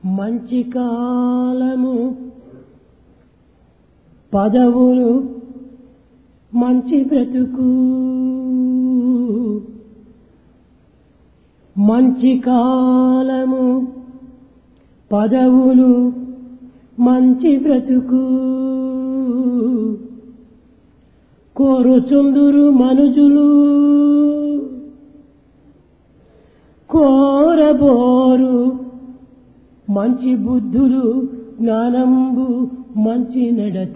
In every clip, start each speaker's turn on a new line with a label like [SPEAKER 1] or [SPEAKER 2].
[SPEAKER 1] మంచి కాలము పదవులు మంచి బ్రతుకు మంచి కాలము పదవులు మంచి బ్రతుకు కోరుచుందురు మనుజులు కోరబోరు మంచి బుద్ధులు జ్ఞానంబు మంచి నడత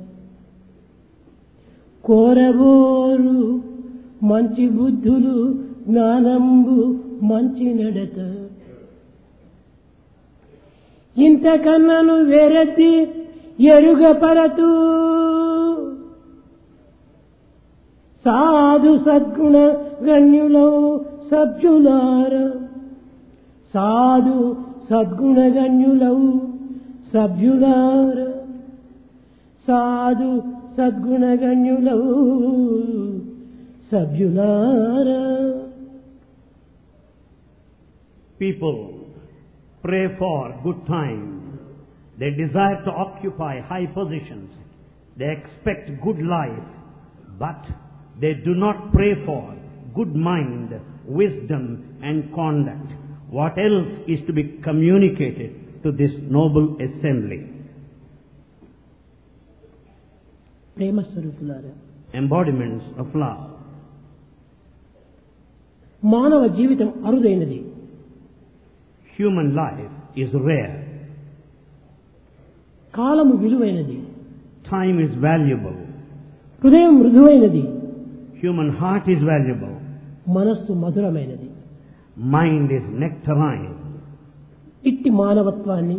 [SPEAKER 1] కోరబోరు మంచి బుద్ధులు జ్ఞానంబు మంచి నడత ఇంతకన్నను వేరెత్తి ఎరుగపరతు సాధు సద్గుణ గణ్యులౌ సభ్యులార సాధు సద్గుణ గణ్యులౌ సభ్యులార సాధు సద్గుణ గణ్యులౌ సభ్యులార.
[SPEAKER 2] People pray for good time. They desire to occupy high positions. They expect good life, but they do not pray for good mind, wisdom and conduct. What else is to be communicated to this noble assembly?
[SPEAKER 1] ప్రేమ స్వరూపులారా,
[SPEAKER 2] Embodiments of love.
[SPEAKER 1] మానవ జీవితం అరుదైనది.
[SPEAKER 2] Human life is rare.
[SPEAKER 1] కాలము విలువైనది.
[SPEAKER 2] Time is valuable.
[SPEAKER 1] హృదయం మృదువైనది.
[SPEAKER 2] Human heart is valuable.
[SPEAKER 1] మనస్సు మధురమైనది.
[SPEAKER 2] Mind is nectarine.
[SPEAKER 1] ఇట్టి మానవత్వాన్ని,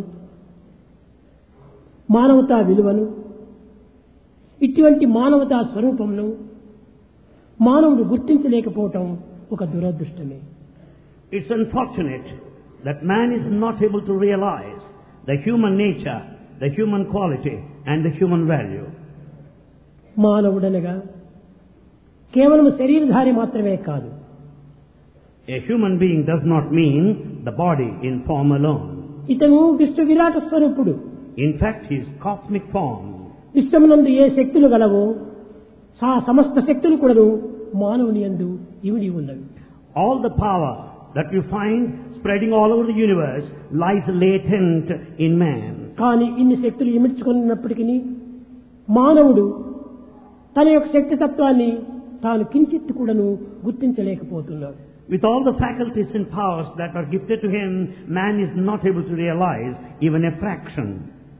[SPEAKER 1] మానవతా విలువను, ఇటువంటి మానవతా స్వరూపమును మానవుడు గుర్తించలేకపోవటం ఒక దురదృష్టమే.
[SPEAKER 2] It's unfortunate that man is not able to realize the human nature, the human quality and the human value.
[SPEAKER 1] మానవుడనగా కేవలం శరీరధారి మాత్రమే కాదు.
[SPEAKER 2] A human being does not mean the body in form alone.
[SPEAKER 1] ఇతను విశ్వ విరాట స్వరూపుడు.
[SPEAKER 2] In fact, he is cosmic form.
[SPEAKER 1] విశ్వమునందు ఏ శక్తులు గలవో సమస్త శక్తులు కూడాను మానవుని యందు ఇమిడి ఉన్నవి.
[SPEAKER 2] All the power that you find spreading all over the universe lies latent in man.
[SPEAKER 1] కానీ ఇన్ని శక్తులు ఇమిడ్చుకున్నప్పటికీ మానవుడు తన యొక్క శక్తి తత్వాన్ని తాను కించిత్తు కూడాను గుర్తించలేకపోతున్నాడు.
[SPEAKER 2] With all the faculties and powers that are gifted to him, man is not able to realize even a fraction.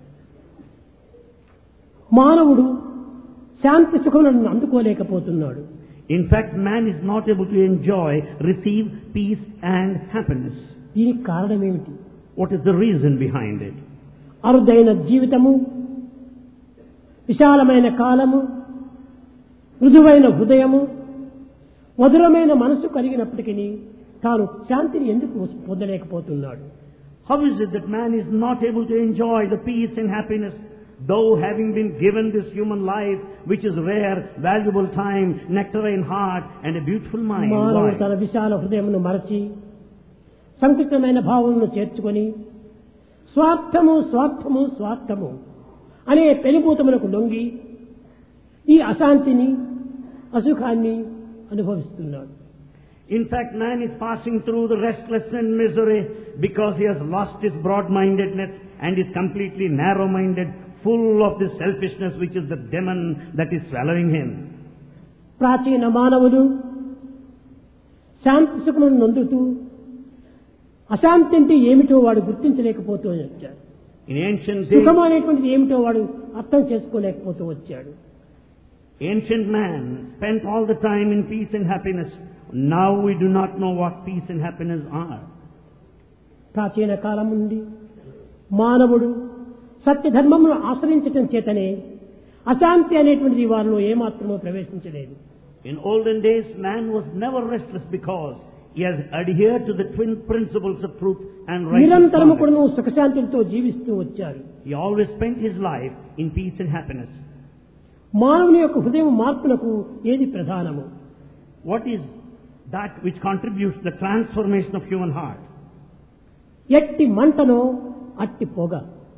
[SPEAKER 1] మానవుడు శాంతి సుఖములను అందుకోలేకపోతున్నాడు.
[SPEAKER 2] In fact, man is not able to enjoy, receive peace and happiness.
[SPEAKER 1] దీనికి కారణం ఏమిటి?
[SPEAKER 2] What is the reason behind it?
[SPEAKER 1] అరుదైన జీవితము, విశాలమైన కాలము, మృదువైన హృదయము, మధురమైన మనసు కలిగినప్పటికీ తాను శాంతిని ఎందుకు పొందలేకపోతున్నాడు?
[SPEAKER 2] How is it that man is not able to enjoy the peace and happiness, though having been given this human life, which is rare, valuable time, nectarine heart and a beautiful mind?
[SPEAKER 1] మానవుడు తన విశాల హృదయమును మరచి సంకుచితమైన భావములను చేర్చుకొని స్వార్థము స్వార్థము స్వార్థము అనే పెనుభూతములకు లొంగి ఈ అశాంతిని, అసుఖాన్ని అనుభవిస్తున్నాడు.
[SPEAKER 2] In fact, man is passing through the restlessness and misery because he has lost his broad-mindedness and is completely narrow-minded, full of this selfishness which is the demon that is swallowing him.
[SPEAKER 1] ప్రాచీన మానవులు శాంతి సుఖములను నొందుతూ అశాంతి అంటే ఏమిటో వాడు గుర్తించలేకపోతూ వచ్చాడు.
[SPEAKER 2] In ancient days,
[SPEAKER 1] సుఖం అనేటువంటిది ఏమిటో వాడు అర్థం చేసుకోలేకపోతూ వచ్చాడు.
[SPEAKER 2] ancient man spent all the time in peace and happiness. Now we do not know what peace and happiness are.
[SPEAKER 1] ప్రాచీన కాలం నుండి మానవుడు సత్య ధర్మమును ఆశ్రయించటం చేతనే అశాంతి అనేటువంటిది వారిలో ఏమాత్రమో ప్రవేశించలేదు.
[SPEAKER 2] In olden days, man was never restless because he has adhered to the twin principles of truth and righteousness.
[SPEAKER 1] నిరంతరము కూడా సుఖశాంతులతో జీవిస్తూ వచ్చారు.
[SPEAKER 2] He always spent his life in peace and happiness.
[SPEAKER 1] మానవుని యొక్క హృదయం మార్పునకు ఏది ప్రధానము?
[SPEAKER 2] What is that which contributes the transformation of human heart?
[SPEAKER 1] ఎట్టి మంటనో అట్టి పొగ.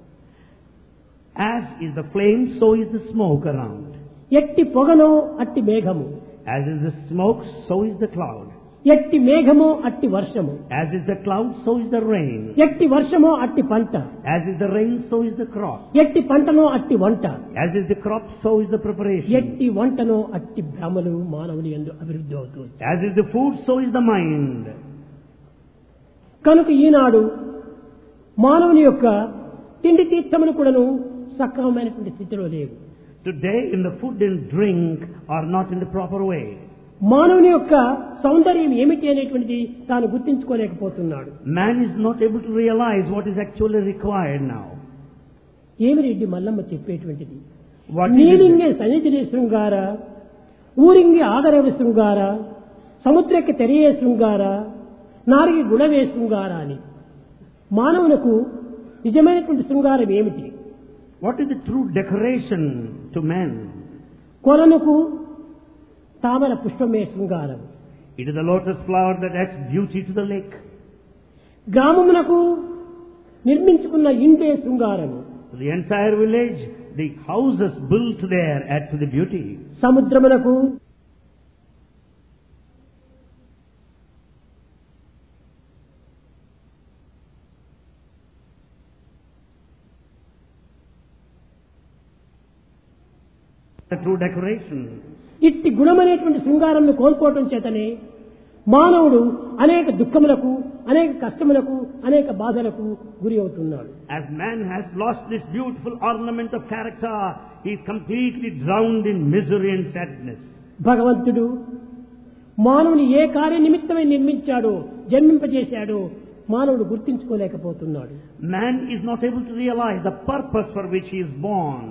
[SPEAKER 2] As is the flame, so is the smoke around.
[SPEAKER 1] ఎట్టి పొగనో అట్టి మేఘము.
[SPEAKER 2] As is the smoke, so is the cloud.
[SPEAKER 1] ఎట్టి మేఘమో అట్టి వర్షము.
[SPEAKER 2] As is the cloud, so is the rain.
[SPEAKER 1] ఎట్టి వర్షమో అట్టి పంట.
[SPEAKER 2] As is the rain, so is the crop.
[SPEAKER 1] ఎట్టి పంటనో అట్టి వంట.
[SPEAKER 2] As is the crop, so is the preparation.
[SPEAKER 1] ఎట్టి వంటనో అట్టి భ్రమలు మానవుని యందు అభివృద్ధి అవుతుంది.
[SPEAKER 2] As is the food, so is the mind.
[SPEAKER 1] కనుక ఈనాడు మానవుని యొక్క తిండి తీర్థములు కూడాను సక్రమమైనటువంటి స్థితిలో లేవు.
[SPEAKER 2] Today, in the food and drink are not in the proper way.
[SPEAKER 1] మానవుని యొక్క సౌందర్యం ఏమిటి అనేటువంటిది తాను గుర్తించుకోలేకపోతున్నాడు.
[SPEAKER 2] Man is not able to realize what is actually required now.
[SPEAKER 1] ఏమి రెడ్డి మల్లమ్మ చెప్పేటువంటిది?
[SPEAKER 2] What is
[SPEAKER 1] నీలింగే సన్నిధిని శృంగార, ఊరింగి ఆగరవ శృంగార, సముద్రకి తెరియే శృంగార, నారికి గుణవే శృంగార అని. మానవునకు నిజమైనటువంటి శృంగారం ఏమిటి?
[SPEAKER 2] What is the true decoration to man?
[SPEAKER 1] కొలనుకు తామర పుష్పమే శృంగారం.
[SPEAKER 2] It is the lotus flower that adds beauty to the lake.
[SPEAKER 1] గ్రామమునకు నిర్మించుకున్న ఇండే శృంగారము.
[SPEAKER 2] The entire village, the houses built there add to the beauty.
[SPEAKER 1] సముద్రమునకు
[SPEAKER 2] The true decoration.
[SPEAKER 1] ఇట్టి గుణమనేటువంటి శృంగారంను కోల్పోవటం చేతనే మానవుడు అనేక దుఃఖములకు, అనేక కష్టములకు, అనేక బాధలకు గురి అవుతున్నాడు.
[SPEAKER 2] As man has lost this beautiful ornament of character, he is completely drowned in misery and sadness.
[SPEAKER 1] భగవంతుడు మానవుని ఏ కార్య నిమిత్తమై నిర్మించాడో, జన్మింపజేశాడో మానవుడు గుర్తించుకోలేకపోతున్నాడు.
[SPEAKER 2] Man is not able to realize the purpose for which he is born.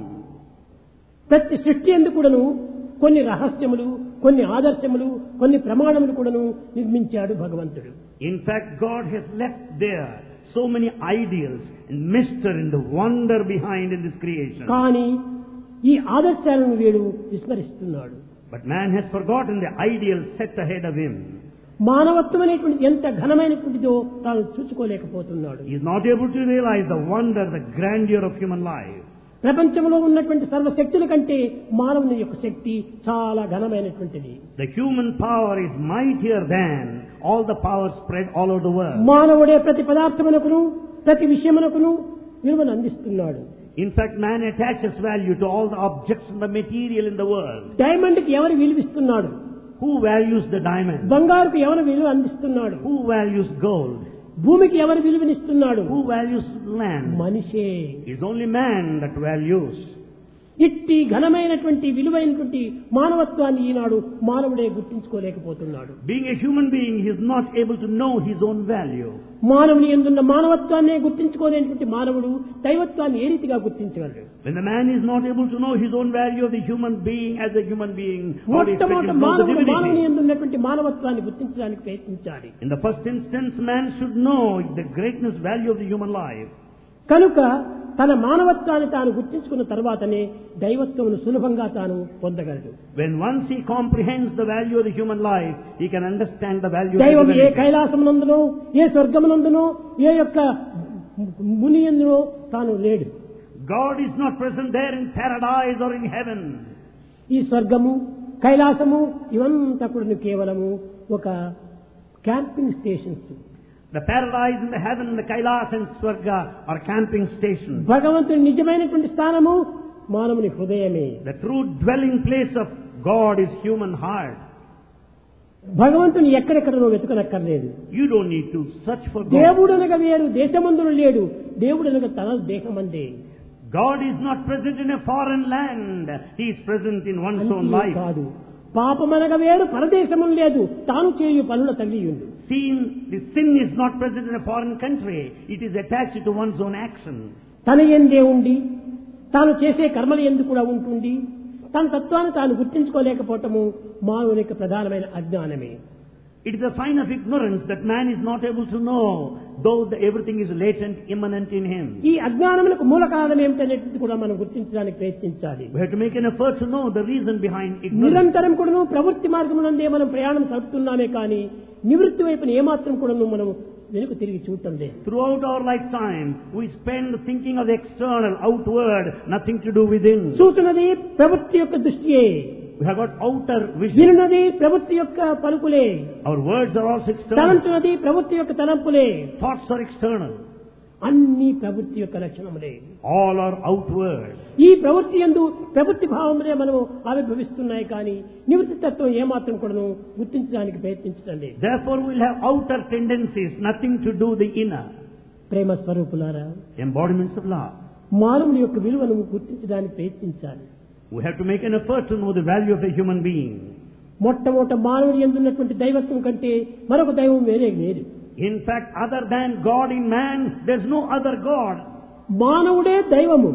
[SPEAKER 1] ప్రతి సృష్టి ఎందుకు కూడాను కొన్ని రహస్యములు, కొన్ని ఆదర్శములు, కొన్ని ప్రమాణములు కూడాను నిర్మించాడు భగవంతుడు.
[SPEAKER 2] In fact, God has left there so many ideals and mystery and the wonder behind in this creation.
[SPEAKER 1] కానీ ఈ ఆదర్శాలను వీడు విస్మరిస్తున్నాడు.
[SPEAKER 2] But man has forgotten the ideals set ahead of him.
[SPEAKER 1] మానవత్వం అనేటువంటి ఎంత ఘనమైనటువంటిదో తాను చూసుకోలేకపోతున్నాడు.
[SPEAKER 2] He is not able to realize the wonder, the grandeur of human life.
[SPEAKER 1] ప్రపంచంలో ఉన్నటువంటి సర్వశక్తుల కంటే మానవుని యొక్క శక్తి చాలా ఘనమైనటువంటిది.
[SPEAKER 2] The human power is mightier than all the power spread all over the world.
[SPEAKER 1] మానవుడే ప్రతి పదార్థమునకును, ప్రతి విషయమునకును విలువను అందిస్తున్నాడు.
[SPEAKER 2] In fact, man attaches value to all the objects and the material in the world.
[SPEAKER 1] Diamond కి ఎవరు విలువిస్తున్నాడు?
[SPEAKER 2] Who values the diamond?
[SPEAKER 1] బంగారుకు ఎవరు విలువ అందిస్తున్నాడు?
[SPEAKER 2] Who values gold?
[SPEAKER 1] భూమికి ఎవరు విలువనిస్తున్నాడు?
[SPEAKER 2] Who values land?
[SPEAKER 1] మనిషే.
[SPEAKER 2] It is only man that values.
[SPEAKER 1] ఇట్టి ఘనమైనటువంటి విలువైనటువంటి మానవత్వాన్ని ఈనాడు మానవుడే గుర్తించుకోలేకపోతున్నాడు.
[SPEAKER 2] Being a human being, he is not able to know his own value.
[SPEAKER 1] మానవుని యందున్న మానవత్వాన్నే గుర్తించుకోలేనటువంటి మానవుడు దైవత్వాన్ని ఏ రీతిగా గుర్తించగలడు?
[SPEAKER 2] When the man is not able to know his own value of the human being as a human being, how do you expect him
[SPEAKER 1] మొట్టమొదట
[SPEAKER 2] to know the
[SPEAKER 1] మానవుని
[SPEAKER 2] divinity?
[SPEAKER 1] యందున్నటువంటి మానవత్వాన్ని గుర్తించడానికి ప్రయత్నించాలి.
[SPEAKER 2] In the first instance, man should know the greatness value of the human life.
[SPEAKER 1] కనుక తన మానవత్వాన్ని తాను గుర్తించుకున్న తర్వాతనే దైవత్వమును సులభంగా తాను పొందగలడు.
[SPEAKER 2] When once he comprehends the value of the human life, he can understand the value of
[SPEAKER 1] దైవం ఏ
[SPEAKER 2] divinity.
[SPEAKER 1] కైలాసమునందునో, ఏ స్వర్గమునందునో, ఏ యొక్క మునియందునో తాను లేడు.
[SPEAKER 2] God is not present there in paradise or in heaven.
[SPEAKER 1] ఈ స్వర్గము, కైలాసము ఇవంతా కూడా కేవలము ఒక camping stations.
[SPEAKER 2] The paradise and the heaven, the Kailas and Swarga are camping stations.
[SPEAKER 1] భగవంతుని నిజమైనటువంటి స్థానము మానవుని హృదయమే.
[SPEAKER 2] The true dwelling place of God is human heart.
[SPEAKER 1] భగవంతుని ఎక్కడెక్కడనో వెతుకనక్కర్లేదు.
[SPEAKER 2] You don't need to search for God.
[SPEAKER 1] దేవుడనగా వేరు దేశమందును లేడు, దేవుడనగా తన దేహమందే.
[SPEAKER 2] God is not present in a foreign land. He is present in one's own life.
[SPEAKER 1] కాదు, పాపమనగా వేరు పరదేశమును లేదు, తాను చేయు పనుల తల్లియుండు.
[SPEAKER 2] The sin is not present in a foreign country. It is attached to one's own action.
[SPEAKER 1] తన యందే ఉండి తాను చేసే కర్మల యందు కూడా ఉంటుంది. తన తత్వాన్ని తాను గుర్తించుకోలేకపోవటము మానవుని యొక్క ప్రధానమైన అజ్ఞానమే.
[SPEAKER 2] It is a sign of ignorance that man is not able to know, though everything is latent, immanent in him.
[SPEAKER 1] ఈ అజ్ఞానమునకు మూల కారణం ఏమిటనేది కూడా మనం గుర్తించడానికి ప్రయత్నించాలి.
[SPEAKER 2] We have to make an effort to know the reason behind ignorance.
[SPEAKER 1] నిరంతరం కూడా ప్రవృత్తి మార్గమునందే మనం ప్రయాణం సాగుతున్నామే కానీ నివృత్తి వైపున ఏమాత్రం కూడా మనం వెనుక తిరిగి చూడటం లేదు.
[SPEAKER 2] Throughout our lifetime, we spend thinking of the external, outward, nothing to do within.
[SPEAKER 1] చూస్తున్నది ప్రవృత్తి యొక్క దృష్టియే.
[SPEAKER 2] We have got outer vision.
[SPEAKER 1] వినున్నది ప్రవృత్తి యొక్క పలుకులే.
[SPEAKER 2] Our words are also external.
[SPEAKER 1] తలంచున్నది ప్రవృత్తి యొక్క తలంపులే.
[SPEAKER 2] Thoughts are external.
[SPEAKER 1] అన్ని ప్రవృత్తి యొక్క లక్షణములే.
[SPEAKER 2] All are outward.
[SPEAKER 1] ఈ ప్రవృత్తి యందు ప్రవృత్తి భావములే మనము ఆవిర్భవిస్తున్నాయి కానీ నివృత్తి తత్వం ఏమాత్రం కూడాను గుర్తించడానికి ప్రయత్నించడం లేదు.
[SPEAKER 2] Therefore, we'll have outer tendencies, nothing to do the inner.
[SPEAKER 1] ప్రేమ స్వరూపులారా,
[SPEAKER 2] Embodiments of love.
[SPEAKER 1] మానవుని యొక్క విలువను గుర్తించడానికి ప్రయత్నించాలి.
[SPEAKER 2] We have to make an effort to know the value of a human being.
[SPEAKER 1] మొట్టమొదట మానవుడి యందు ఉన్నటువంటి దైవత్వం కంటే మరొక దైవం వేరే లేదు.
[SPEAKER 2] In fact, other than God in man, there's no other God.
[SPEAKER 1] మానవుడే దైవము.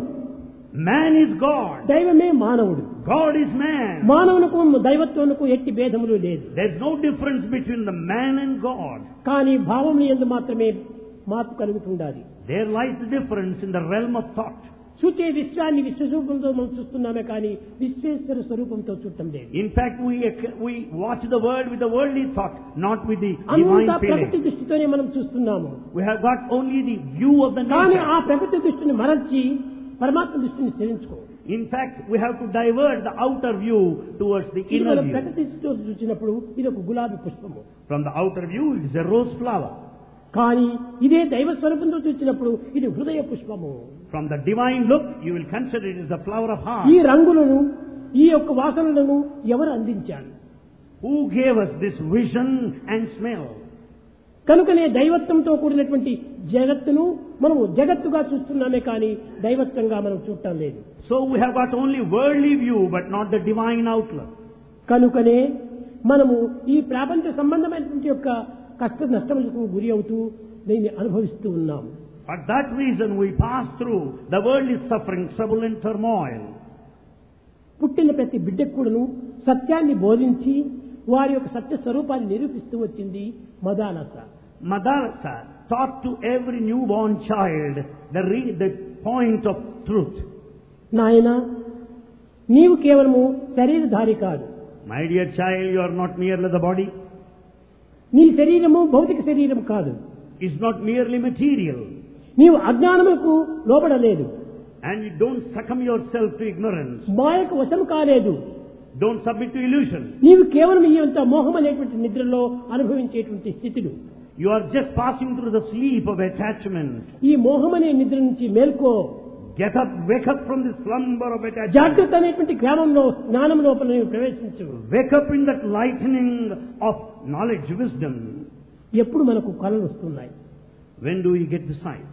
[SPEAKER 2] Man is God.
[SPEAKER 1] దైవమే మానవుడు.
[SPEAKER 2] God is man.
[SPEAKER 1] మానవునకు దైవత్వమునకు ఎట్టి భేదములు లేదు.
[SPEAKER 2] There's no difference between the man and God.
[SPEAKER 1] కానీ భావముల యందు మాత్రమే మార్పు కలుగుతుండాలి.
[SPEAKER 2] There lies the difference in the realm of thought.
[SPEAKER 1] చూచే విశ్వాన్ని విశ్వరూపంతో మనం చూస్తున్నామే కానీ విశ్వేశ్వర స్వరూపంతో చూడటం లేదు.
[SPEAKER 2] In fact, we watch the world with the worldly thought, not with the
[SPEAKER 1] అంతా
[SPEAKER 2] divine
[SPEAKER 1] ప్రకృతి
[SPEAKER 2] feeling.
[SPEAKER 1] దృష్టితోనే మనం చూస్తున్నాము.
[SPEAKER 2] We have got only the view of the
[SPEAKER 1] కానీ
[SPEAKER 2] nature.
[SPEAKER 1] ఆ ప్రకృతి దృష్టిని మరల్చి పరమాత్మ దృష్టిని సేవించుకో.
[SPEAKER 2] In fact, we have to divert the outer view towards the
[SPEAKER 1] ఇది
[SPEAKER 2] inner
[SPEAKER 1] మనం
[SPEAKER 2] view.
[SPEAKER 1] ప్రకృతి దృష్టితో చూసినప్పుడు ఇది ఒక గులాబీ పుష్పము.
[SPEAKER 2] From the outer view, it is a rose flower.
[SPEAKER 1] కానీ ఇదే దైవ స్వరూపంతో చూసినప్పుడు ఇది హృదయ పుష్పము.
[SPEAKER 2] From the divine look, you will consider it as a flower of heart.
[SPEAKER 1] ఈ రంగులను ఈ యొక్క వాసనలను ఎవరు అందించారు?
[SPEAKER 2] Who gave us this vision and smell?
[SPEAKER 1] కనుకనే దైవత్వంతో కూడినటువంటి జగత్తును మనము జగత్తుగా చూస్తున్నామే కానీ దైవత్వంగా మనం చూడటం లేదు.
[SPEAKER 2] So we have got only worldly view, but not the divine outlook.
[SPEAKER 1] కనుకనే మనము ఈ ప్రాపంచ సంబంధమైనటువంటి యొక్క కష్ట నష్టములకు గురి అవుతూ దీన్ని అనుభవిస్తూ ఉన్నాము.
[SPEAKER 2] For that reason, we pass through the worldly suffering, trouble and turmoil.
[SPEAKER 1] పుట్టిన ప్రతి బిడ్డకు కూడాను సత్యాన్ని బోధించి వారి యొక్క సత్య స్వరూపాన్ని నిరూపిస్తూ వచ్చింది Madalasa.
[SPEAKER 2] Madarasa taught to every newborn child the point of truth.
[SPEAKER 1] నాయన, నీవు కేవలము శరీరధారి కాదు.
[SPEAKER 2] My dear child, you are not merely the body.
[SPEAKER 1] నీ శరీరము భౌతిక శరీరం కాదు.
[SPEAKER 2] It's not merely material.
[SPEAKER 1] నీవు అజ్ఞానముకు లోబడలేదు.
[SPEAKER 2] And you don't succumb yourself to ignorance.
[SPEAKER 1] మాయకు వశము కాలేదు.
[SPEAKER 2] Don't submit to illusion.
[SPEAKER 1] నీవు కేవలం ఈ యొక్క మోహం అనేటువంటి నిద్రలో అనుభవించేటువంటి స్థితులు.
[SPEAKER 2] You are just passing through the sleep of attachment.
[SPEAKER 1] ఈ మోహం అనే నిద్ర నుంచి మేల్కో.
[SPEAKER 2] Get up, wake up from the slumber of attachment.
[SPEAKER 1] జాగ్రత్త అనేటువంటి గ్రామంలో జ్ఞానం లోపల నీవు ప్రవేశించు.
[SPEAKER 2] Wake up in that lightening of knowledge, wisdom.
[SPEAKER 1] ఎప్పుడు మనకు కళలు వస్తున్నాయి?
[SPEAKER 2] When do we get the sight?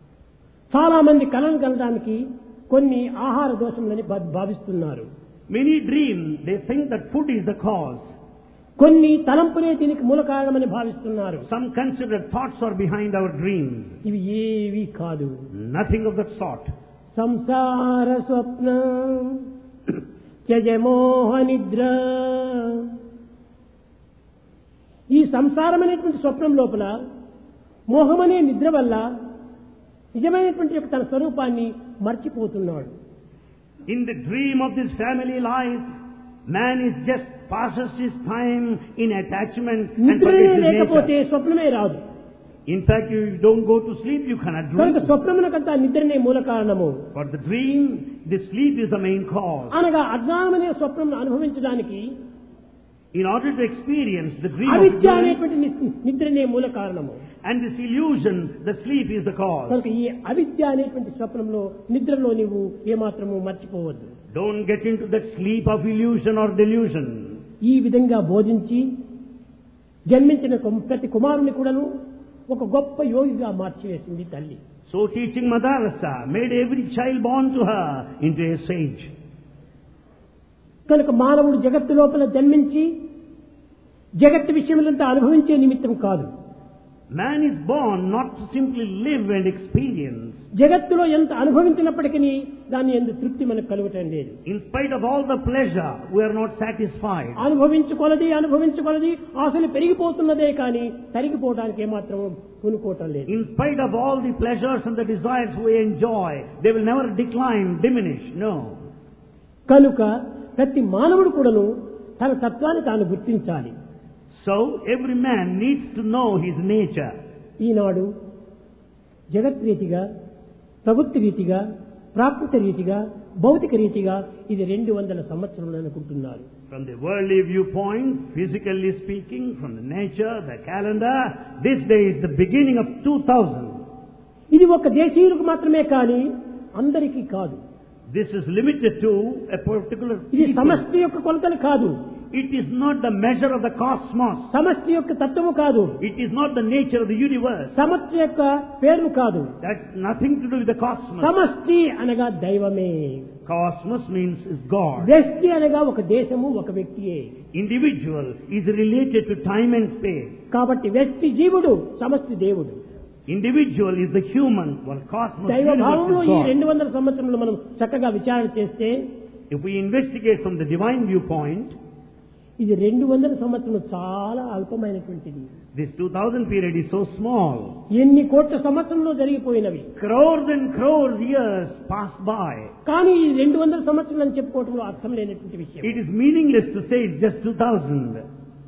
[SPEAKER 1] చాలా మంది కళలు కలడానికి కొన్ని ఆహార దోషములని భావిస్తున్నారు.
[SPEAKER 2] Many dream, they think that food is the cause.
[SPEAKER 1] కొన్ని తలంపులే దీనికి మూల కారణమని భావిస్తున్నారు.
[SPEAKER 2] Some consider thoughts are behind our dreams.
[SPEAKER 1] ఇవి ఏవి కాదు.
[SPEAKER 2] Nothing of that sort.
[SPEAKER 1] సంసార స్వప్న త్యజమోహ నిద్ర. ఈ సంసారం అనేటువంటి స్వప్నం లోపల మోహమనే నిద్ర వల్ల నిజమైనటువంటి యొక్క తన స్వరూపాన్ని మర్చిపోతున్నాడు.
[SPEAKER 2] In the dream of this family life, man is just passes his time in attachment and
[SPEAKER 1] నిద్రనే
[SPEAKER 2] forgets his
[SPEAKER 1] లేకపోతే
[SPEAKER 2] nature.
[SPEAKER 1] స్వప్నమే రాదు.
[SPEAKER 2] In fact, you don't go to sleep, you cannot
[SPEAKER 1] కనుక
[SPEAKER 2] dream.
[SPEAKER 1] స్వప్నమునకంతా నిద్రనే మూల కారణము.
[SPEAKER 2] For the dream, the sleep is the main cause.
[SPEAKER 1] అనగా అజ్ఞానమనే స్వప్నం అనుభవించడానికి
[SPEAKER 2] In order to experience the dream of
[SPEAKER 1] అవిద్య
[SPEAKER 2] ignorance
[SPEAKER 1] అనేటువంటి నిద్రనే మూల కారణము.
[SPEAKER 2] and this illusion, the sleep is the cause.
[SPEAKER 1] కనుక ఈ అవిద్య అనేటువంటి స్వప్నంలో నిద్రలో నీవు ఏమాత్రము మర్చిపోవద్దు.
[SPEAKER 2] Don't get into that sleep of illusion or delusion.
[SPEAKER 1] ఈ విధంగా బోధించి జన్మించిన ప్రతి కుమారుని కూడాను ఒక గొప్ప యోగిగా మార్చివేసింది తల్లి.
[SPEAKER 2] So teaching Madarasa made every child born to her into a sage.
[SPEAKER 1] కనుక మానవుడు జగత్తు లోపల జన్మించి జగత్తు విషయములంతా అనుభవించే నిమిత్తం కాదు.
[SPEAKER 2] Man is born not to simply live and experience.
[SPEAKER 1] జగత్తులో ఎంత అనుభవించినప్పటికీ దాన్ని ఎంత తృప్తి మనకు కలుగటం లేదు.
[SPEAKER 2] In spite of all the pleasure, we are not satisfied.
[SPEAKER 1] అనుభవించుకొలది ఆశలు పెరిగిపోతున్నదే కానీ తరిగిపోవడానికి ఏమాత్రం పూనుకోవటం లేదు.
[SPEAKER 2] In spite of all the pleasures and the desires we enjoy, they will never decline, diminish. No.
[SPEAKER 1] కనుక ప్రతి మానవుడు కూడాను తన తత్వాన్ని తాను గుర్తించాలి.
[SPEAKER 2] So every man needs to know his nature.
[SPEAKER 1] ఈనాడు జగత్ రీతిగా, ప్రవృత్తి రీతిగా, ప్రాకృత రీతిగా, భౌతిక రీతిగా ఇది 200 సంవత్సరములు అనుకుంటున్నారు.
[SPEAKER 2] From the worldly viewpoint, physically speaking, from the nature, the calendar, this day is the beginning of 2000.
[SPEAKER 1] ఇది ఒక దేశీయులకు మాత్రమే కానీ అందరికీ కాదు.
[SPEAKER 2] This is limited to a particular
[SPEAKER 1] ఇది
[SPEAKER 2] people.
[SPEAKER 1] సమష్టి యొక్క కొలతలు కాదు.
[SPEAKER 2] It is not the measure of the cosmos.
[SPEAKER 1] సమష్టి యొక్క తత్వము కాదు.
[SPEAKER 2] It is not the nature of the universe.
[SPEAKER 1] సమష్టి యొక్క పేరు కాదు.
[SPEAKER 2] That's nothing to do with the cosmos.
[SPEAKER 1] సమష్టి అనగా దైవమే.
[SPEAKER 2] Cosmos means is God.
[SPEAKER 1] వ్యక్తి అనగా ఒక దేశము, ఒక వ్యక్తియే.
[SPEAKER 2] Individual is related to time and space.
[SPEAKER 1] కాబట్టి వ్యక్తి జీవుడు, సమష్టి దేవుడు.
[SPEAKER 2] Individual is the human, while cosmos
[SPEAKER 1] దైవ భావంలో
[SPEAKER 2] is
[SPEAKER 1] ఈ
[SPEAKER 2] God.
[SPEAKER 1] 200 సంవత్సరంలో మనం చక్కగా విచారణ చేస్తే
[SPEAKER 2] If we investigate from the divine viewpoint,
[SPEAKER 1] ఇది 200 సంవత్సరం చాలా అల్పమైనటువంటిది.
[SPEAKER 2] this 2000 period is so small.
[SPEAKER 1] ఎన్ని కోట్ల సంవత్సరంలో జరిగిపోయినవి.
[SPEAKER 2] Crores and crores years pass by.
[SPEAKER 1] కానీ ఈ 200 సంవత్సరాలు అని చెప్పుకోవడంలో అర్థం లేనటువంటి విషయం.
[SPEAKER 2] It is meaningless to say it's just 2000.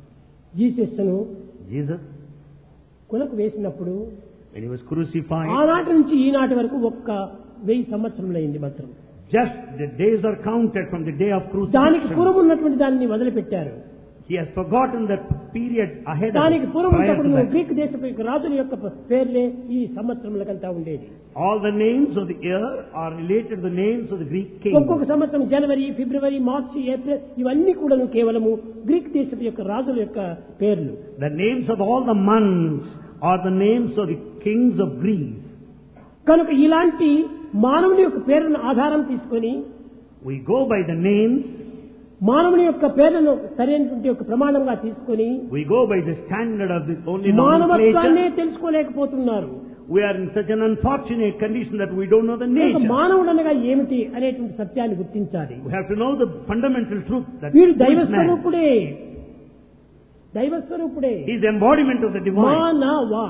[SPEAKER 1] జీసస్ను
[SPEAKER 2] Jesus,
[SPEAKER 1] కొలకు వేసినప్పుడు
[SPEAKER 2] when he was crucified,
[SPEAKER 1] ఆనాటి నుంచి ఈనాటి వరకు ఒక్క 1000 సంవత్సరములైంది మాత్రం.
[SPEAKER 2] just the days are counted from the day of
[SPEAKER 1] దానికి
[SPEAKER 2] crucifixion.
[SPEAKER 1] పూర్వం ఉన్నటువంటి దాన్ని వదిలిపెట్టారు.
[SPEAKER 2] He has forgotten the period ahead of
[SPEAKER 1] దానికి
[SPEAKER 2] it,
[SPEAKER 1] పూర్వం
[SPEAKER 2] prior to
[SPEAKER 1] ఉన్నప్పుడు
[SPEAKER 2] that.
[SPEAKER 1] గ్రీక్ దేశపు యొక్క రాజుల యొక్క పేర్లే ఈ సంవత్సరములకంతా ఉండేది.
[SPEAKER 2] All the names of the year are related to the names of the Greek kings.
[SPEAKER 1] ఒక్కొక్క సంవత్సరం జనవరి, ఫిబ్రవరి, మార్చి, ఏప్రిల్ ఇవన్నీ కూడా కేవలము గ్రీక్ దేశపు యొక్క రాజుల యొక్క పేర్లు.
[SPEAKER 2] The names of all the months are the names of the kings of Greece.
[SPEAKER 1] కనుక ఇలాంటి మానవుని యొక్క పేరును ఆధారం తీసుకొని
[SPEAKER 2] We go by the names,
[SPEAKER 1] మానవుని యొక్క పేర్లను సరైనటువంటి యొక్క ప్రమాణంగా తీసుకొని
[SPEAKER 2] we go by the standard of the only
[SPEAKER 1] మానవత్వాన్నే
[SPEAKER 2] nomenclature.
[SPEAKER 1] తెలుసుకోలేకపోతున్నారు.
[SPEAKER 2] We are in such an unfortunate condition that we don't know the
[SPEAKER 1] కనుక
[SPEAKER 2] nature.
[SPEAKER 1] మానవుడు అనగా ఏమిటి అనేటువంటి సత్యాన్ని గుర్తించాలి.
[SPEAKER 2] We have to know the fundamental truth that
[SPEAKER 1] వీడు
[SPEAKER 2] who is man.
[SPEAKER 1] దైవస్వరూపుడే. దైవస్వరూపుడే.
[SPEAKER 2] He is the embodiment of the divine.
[SPEAKER 1] మానవ.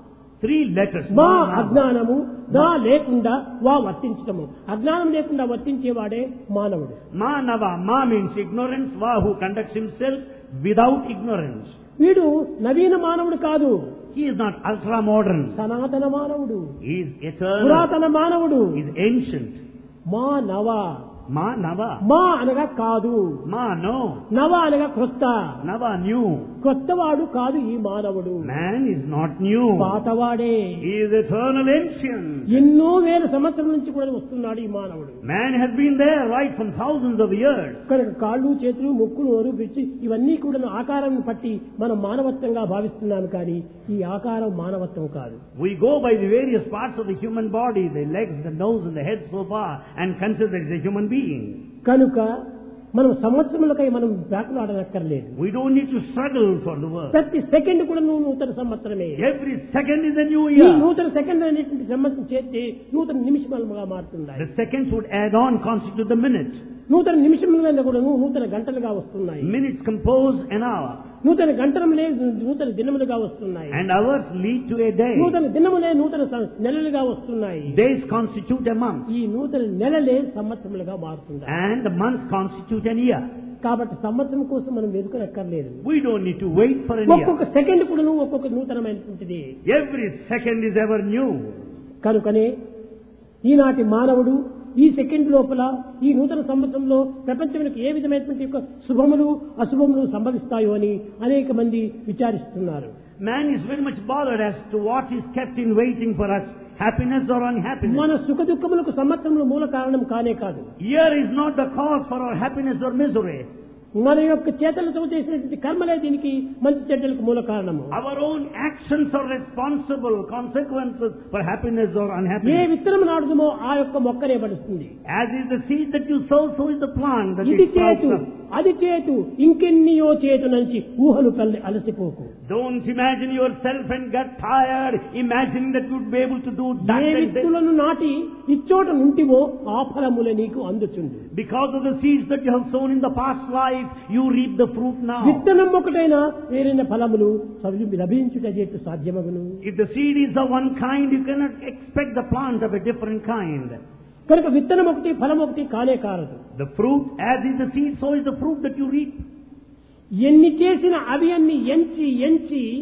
[SPEAKER 2] 3 letters.
[SPEAKER 1] మా
[SPEAKER 2] Ma, na.
[SPEAKER 1] అజ్ఞానము, నా లేకుండా వా వర్తించటము. అజ్ఞానం లేకుండా వర్తించేవాడే మానవుడు.
[SPEAKER 2] Manava. Ma means ignorance. Va who conducts himself without ignorance.
[SPEAKER 1] వీడు నవీన మానవుడు కాదు,
[SPEAKER 2] He is not ultra modern.
[SPEAKER 1] సనాతన మానవుడు,
[SPEAKER 2] He is eternal.
[SPEAKER 1] పురాతన మానవుడు.
[SPEAKER 2] He is ancient.
[SPEAKER 1] మానవ.
[SPEAKER 2] Ma Nava.
[SPEAKER 1] మా అనగా కాదు,
[SPEAKER 2] Ma no.
[SPEAKER 1] నవ అనగా క్రొత్త.
[SPEAKER 2] Nava new.
[SPEAKER 1] కొత్తవాడు కాదు ఈ మానవుడు,
[SPEAKER 2] Man is not new.
[SPEAKER 1] పాతవాడే.
[SPEAKER 2] He is eternal ancient.
[SPEAKER 1] ఎన్నో వేల సంవత్సరాల నుంచి కూడా వస్తున్నాడు ఈ మానవుడు.
[SPEAKER 2] Man has been there right from thousands of years.
[SPEAKER 1] కనుక కాళ్ళు, చేతులు, ముక్కు, నోరు, పిచ్చి ఇవన్నీ కూడా ఆకారం పట్టి మనం మానవత్వంగా భావిస్తున్నాము, కానీ ఈ ఆకారం మానవత్వం కాదు.
[SPEAKER 2] We go by the various parts of the human body, the legs, the nose and the head so far, and consider it as a human being.
[SPEAKER 1] కనుక మనం సంవత్సరములకై మనం బ్యాకులాడనక్కర్లేదు.
[SPEAKER 2] We don't need to struggle for the world.
[SPEAKER 1] ప్రతి second కూడా నువ్వు నూతన సంవత్సరమే.
[SPEAKER 2] Every second is a new
[SPEAKER 1] ఈ
[SPEAKER 2] year.
[SPEAKER 1] నూతన సెకండ్ అనేటువంటి సంవత్సరం చేస్తే నూతన నిమిషములుగా మారుతున్నాయి.
[SPEAKER 2] The seconds would add on, constitute the minute.
[SPEAKER 1] నూతన నిమిషములుగా కూడా నూతన గంటలుగా వస్తున్నాయి.
[SPEAKER 2] Minutes compose an hour,
[SPEAKER 1] నూతన గంటలములే నూతన దినములుగా వస్తున్నాయి.
[SPEAKER 2] and hours lead to a day.
[SPEAKER 1] నూతన దినములే నూతన నెలలుగా వస్తున్నాయి.
[SPEAKER 2] Days constitute a month,
[SPEAKER 1] ఈ నూతన నెలలే సంవత్సరములుగా మారుతున్నాయి.
[SPEAKER 2] and the months constitute an year.
[SPEAKER 1] కాబట్టి సంవత్సరం కోసం మనం వెతుకనక్కర్లేదు.
[SPEAKER 2] We don't need to wait for an year.
[SPEAKER 1] ఒక్కొక్క సెకండ్ కూడా ఒక్కొక్క నూతనమైనటువంటిది.
[SPEAKER 2] Every second is ever new.
[SPEAKER 1] కనుకనే ఈనాటి మానవుడు ఈ సెకండ్ లోపల ఈ నూతన సంవత్సరంలో ప్రపంచంలోకి ఏ విధమైనటువంటి యొక్క శుభములు అశుభములు సంభవిస్తాయో అని అనేక మంది విచారిస్తున్నారు.
[SPEAKER 2] Man is very much bothered as to what is kept in waiting for us, happiness or unhappiness.
[SPEAKER 1] మన సుఖ దుఃఖములకు సంవత్సరంలో మూల కారణం కానే కాదు.
[SPEAKER 2] Year is not the cause for our happiness or misery.
[SPEAKER 1] మన యొక్క చేతలతో చేసినటువంటి కర్మలే దీనికి మంచి చెడ్డలకు మూల కారణము.
[SPEAKER 2] Our own actions are responsible consequences for happiness or
[SPEAKER 1] A
[SPEAKER 2] unhappiness.
[SPEAKER 1] విత్తనం నాటుదమో ఆ యొక్క మొక్కనే పడుతుంది.
[SPEAKER 2] As is the seed that you sow, so is the plant that
[SPEAKER 1] ఇది
[SPEAKER 2] it sprouts
[SPEAKER 1] చేతు
[SPEAKER 2] up.
[SPEAKER 1] అది చేతు ఇంకెన్నియో చేతు నుంచి ఊహలు అలసిపోకు.
[SPEAKER 2] Don't imagine yourself and get tired imagining that you'd be able to do that
[SPEAKER 1] A
[SPEAKER 2] and this.
[SPEAKER 1] విత్తులను నాటి ఇచ్చోట నుంటివో ఆ ఫలములే నీకు అందుచుండు.
[SPEAKER 2] Because of the seeds that you have sown in the past life, you reap the fruit now.
[SPEAKER 1] విత్తనం ఒకటైనా వేరైన ఫలములు లభించుట చేటు సాధ్యమగును.
[SPEAKER 2] If the seed is of one kind, you cannot expect the plant of a different kind.
[SPEAKER 1] కనుక విత్తనం ఒకటి ఫలం ఒకటి కానే కారదు.
[SPEAKER 2] The fruit, as is the seed, so is the fruit that you reap.
[SPEAKER 1] ఎన్ని చేసిన అవి అన్ని ఎంచి ఎంచి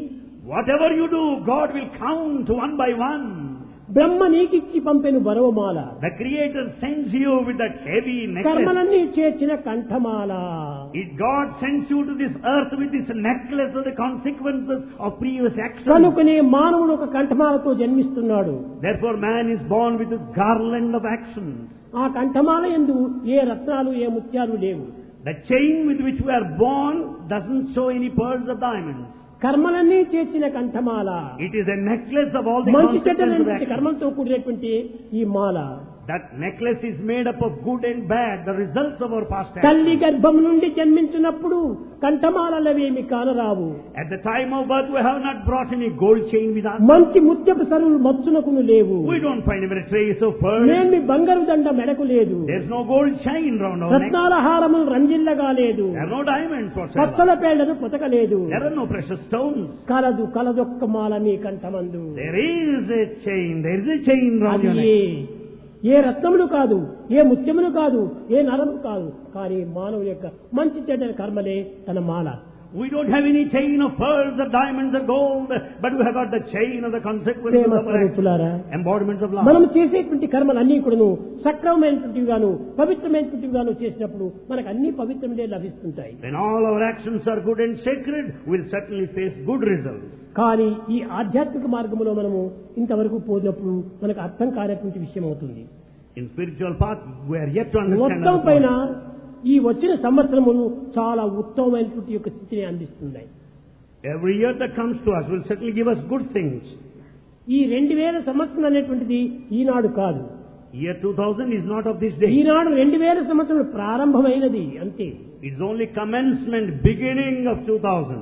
[SPEAKER 2] Whatever you do, God will count one by one.
[SPEAKER 1] బ్రహ్మ నీకిచ్చి పంపెను బరవమాల.
[SPEAKER 2] The Creator sends you with that heavy necklace.
[SPEAKER 1] కర్మలన్నీ చేర్చిన కంఠమాల.
[SPEAKER 2] God sends you to this earth with this necklace of the consequences of previous actions.
[SPEAKER 1] కనుకనే మానవుడు ఒక కంఠమాలతో జన్మిస్తున్నాడు.
[SPEAKER 2] Therefore man is born with this garland of actions.
[SPEAKER 1] ఆ కంఠమాల యందు ఏ రత్నాలు ఏ ముత్యాలు లేవు.
[SPEAKER 2] The chain with which we are born doesn't show any pearls or diamonds.
[SPEAKER 1] కర్మలన్నీ చేర్చిన కంఠమాల.
[SPEAKER 2] It is a necklace of all the
[SPEAKER 1] మంచి
[SPEAKER 2] consequences of
[SPEAKER 1] చెడ్డ
[SPEAKER 2] actions.
[SPEAKER 1] కర్మలతో కూడినటువంటి ఈ మాల.
[SPEAKER 2] That necklace is made up of good and bad, the results of our past
[SPEAKER 1] తల్లి
[SPEAKER 2] actions.
[SPEAKER 1] గర్భం నుండి జన్మించినప్పుడు కంఠమాలవేమి కానరావు.
[SPEAKER 2] At the time of birth, we have not brought any gold chain with us.
[SPEAKER 1] మంచి ముత్యపు సరువులు మచ్చునకును లేవు.
[SPEAKER 2] We don't find even a trace of pearls.
[SPEAKER 1] మేల్మి బంగారు దండ మెడకు లేదు.
[SPEAKER 2] There's no gold chain round our neck.
[SPEAKER 1] రత్నాల హారములు రంజిల్లగా లేదు.
[SPEAKER 2] There are no diamonds
[SPEAKER 1] Pachchala
[SPEAKER 2] whatsoever.
[SPEAKER 1] పేళ్లను పొతకలేదు.
[SPEAKER 2] There are no precious stones.
[SPEAKER 1] కలదొక్క Mala me కంఠమందు.
[SPEAKER 2] There is a chain. There is a chain round
[SPEAKER 1] అది
[SPEAKER 2] your neck.
[SPEAKER 1] ఏ రత్నములు కాదు, ఏ ముత్యములు కాదు, ఏ నరము కాదు, కానీ మానవుని యొక్క మంచి చెడ్డ కర్మలే తన మాల.
[SPEAKER 2] We don't have any chain of pearls or diamonds or gold, but we have got the chain of the consequences
[SPEAKER 1] Prema
[SPEAKER 2] of our actions.
[SPEAKER 1] స్వరూపులారా,
[SPEAKER 2] Embodiments of love.
[SPEAKER 1] మనం చేసేటువంటి కర్మలన్నీ కూడాను సక్రమమైనటువంటివి గాను పవిత్రమైనటువంటివి గాను చేసినప్పుడు మనకు అన్ని పవిత్రములే లభిస్తుంటాయి.
[SPEAKER 2] When all our actions are good and sacred, we'll certainly face good results.
[SPEAKER 1] కానీ ఈ ఆధ్యాత్మిక మార్గంలో మనము ఇంతవరకు పోయినప్పుడు మనకు అర్థం కానటువంటి విషయం అవుతుంది.
[SPEAKER 2] In spiritual path, we are yet to understand.
[SPEAKER 1] మొత్తం
[SPEAKER 2] our
[SPEAKER 1] పైన
[SPEAKER 2] point.
[SPEAKER 1] ఈ వచ్చిన సంవత్సరములు చాలా ఉత్తమమైనటువంటి యొక్క స్థితిని అందిస్తున్నాయి.
[SPEAKER 2] Every year that comes to us will certainly give us good things.
[SPEAKER 1] ఈ 2000 సంవత్సరం అనేటువంటిది ఈనాడు కాదు.
[SPEAKER 2] Year 2000 is not of this day.
[SPEAKER 1] ఈనాడు 2000 సంవత్సరం ప్రారంభమైనది అంతే.
[SPEAKER 2] It's only commencement, beginning of 2000.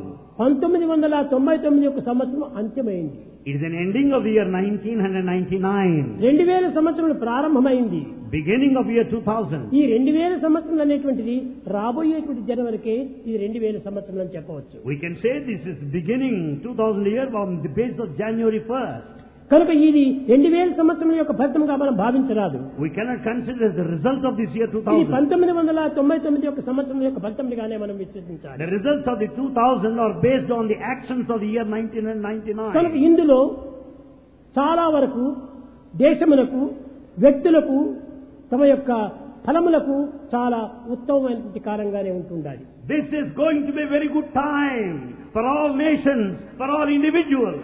[SPEAKER 1] 1999 యొక్క సంవత్సరం అంత్యమైంది.
[SPEAKER 2] It is an ending of the year 1999.
[SPEAKER 1] 2000 సంవత్సరం ప్రారంభమైంది.
[SPEAKER 2] Beginning of year 2000.
[SPEAKER 1] ఈ 2000 సంవత్సరం అనేటువంటిది రాబోయేటువంటి జనవరికి ఈ 2000 సంవత్సరం అని చెప్పవచ్చు.
[SPEAKER 2] We can say this is beginning 2000 year on the basis of January 1st.
[SPEAKER 1] కనుక ఇది 2000 సంవత్సరం యొక్క ఫలితంగా మనం భావించరాదు.
[SPEAKER 2] We cannot consider as the result of this year
[SPEAKER 1] ఇది
[SPEAKER 2] 2000.
[SPEAKER 1] 1999 యొక్క సంవత్సరం యొక్క ఫలితంగానే మనం విశ్వసించాలి.
[SPEAKER 2] The results of the 2000 are based on the actions of the year 1999.
[SPEAKER 1] కనుక ఇందులో చాలా వరకు దేశములకు వ్యక్తులకు తమ యొక్క ఫలములకు చాలా ఉత్తమమైనటువంటి కారణంగానే ఉంటుండాలి.
[SPEAKER 2] This is going to be a very good time for all nations, for all individuals.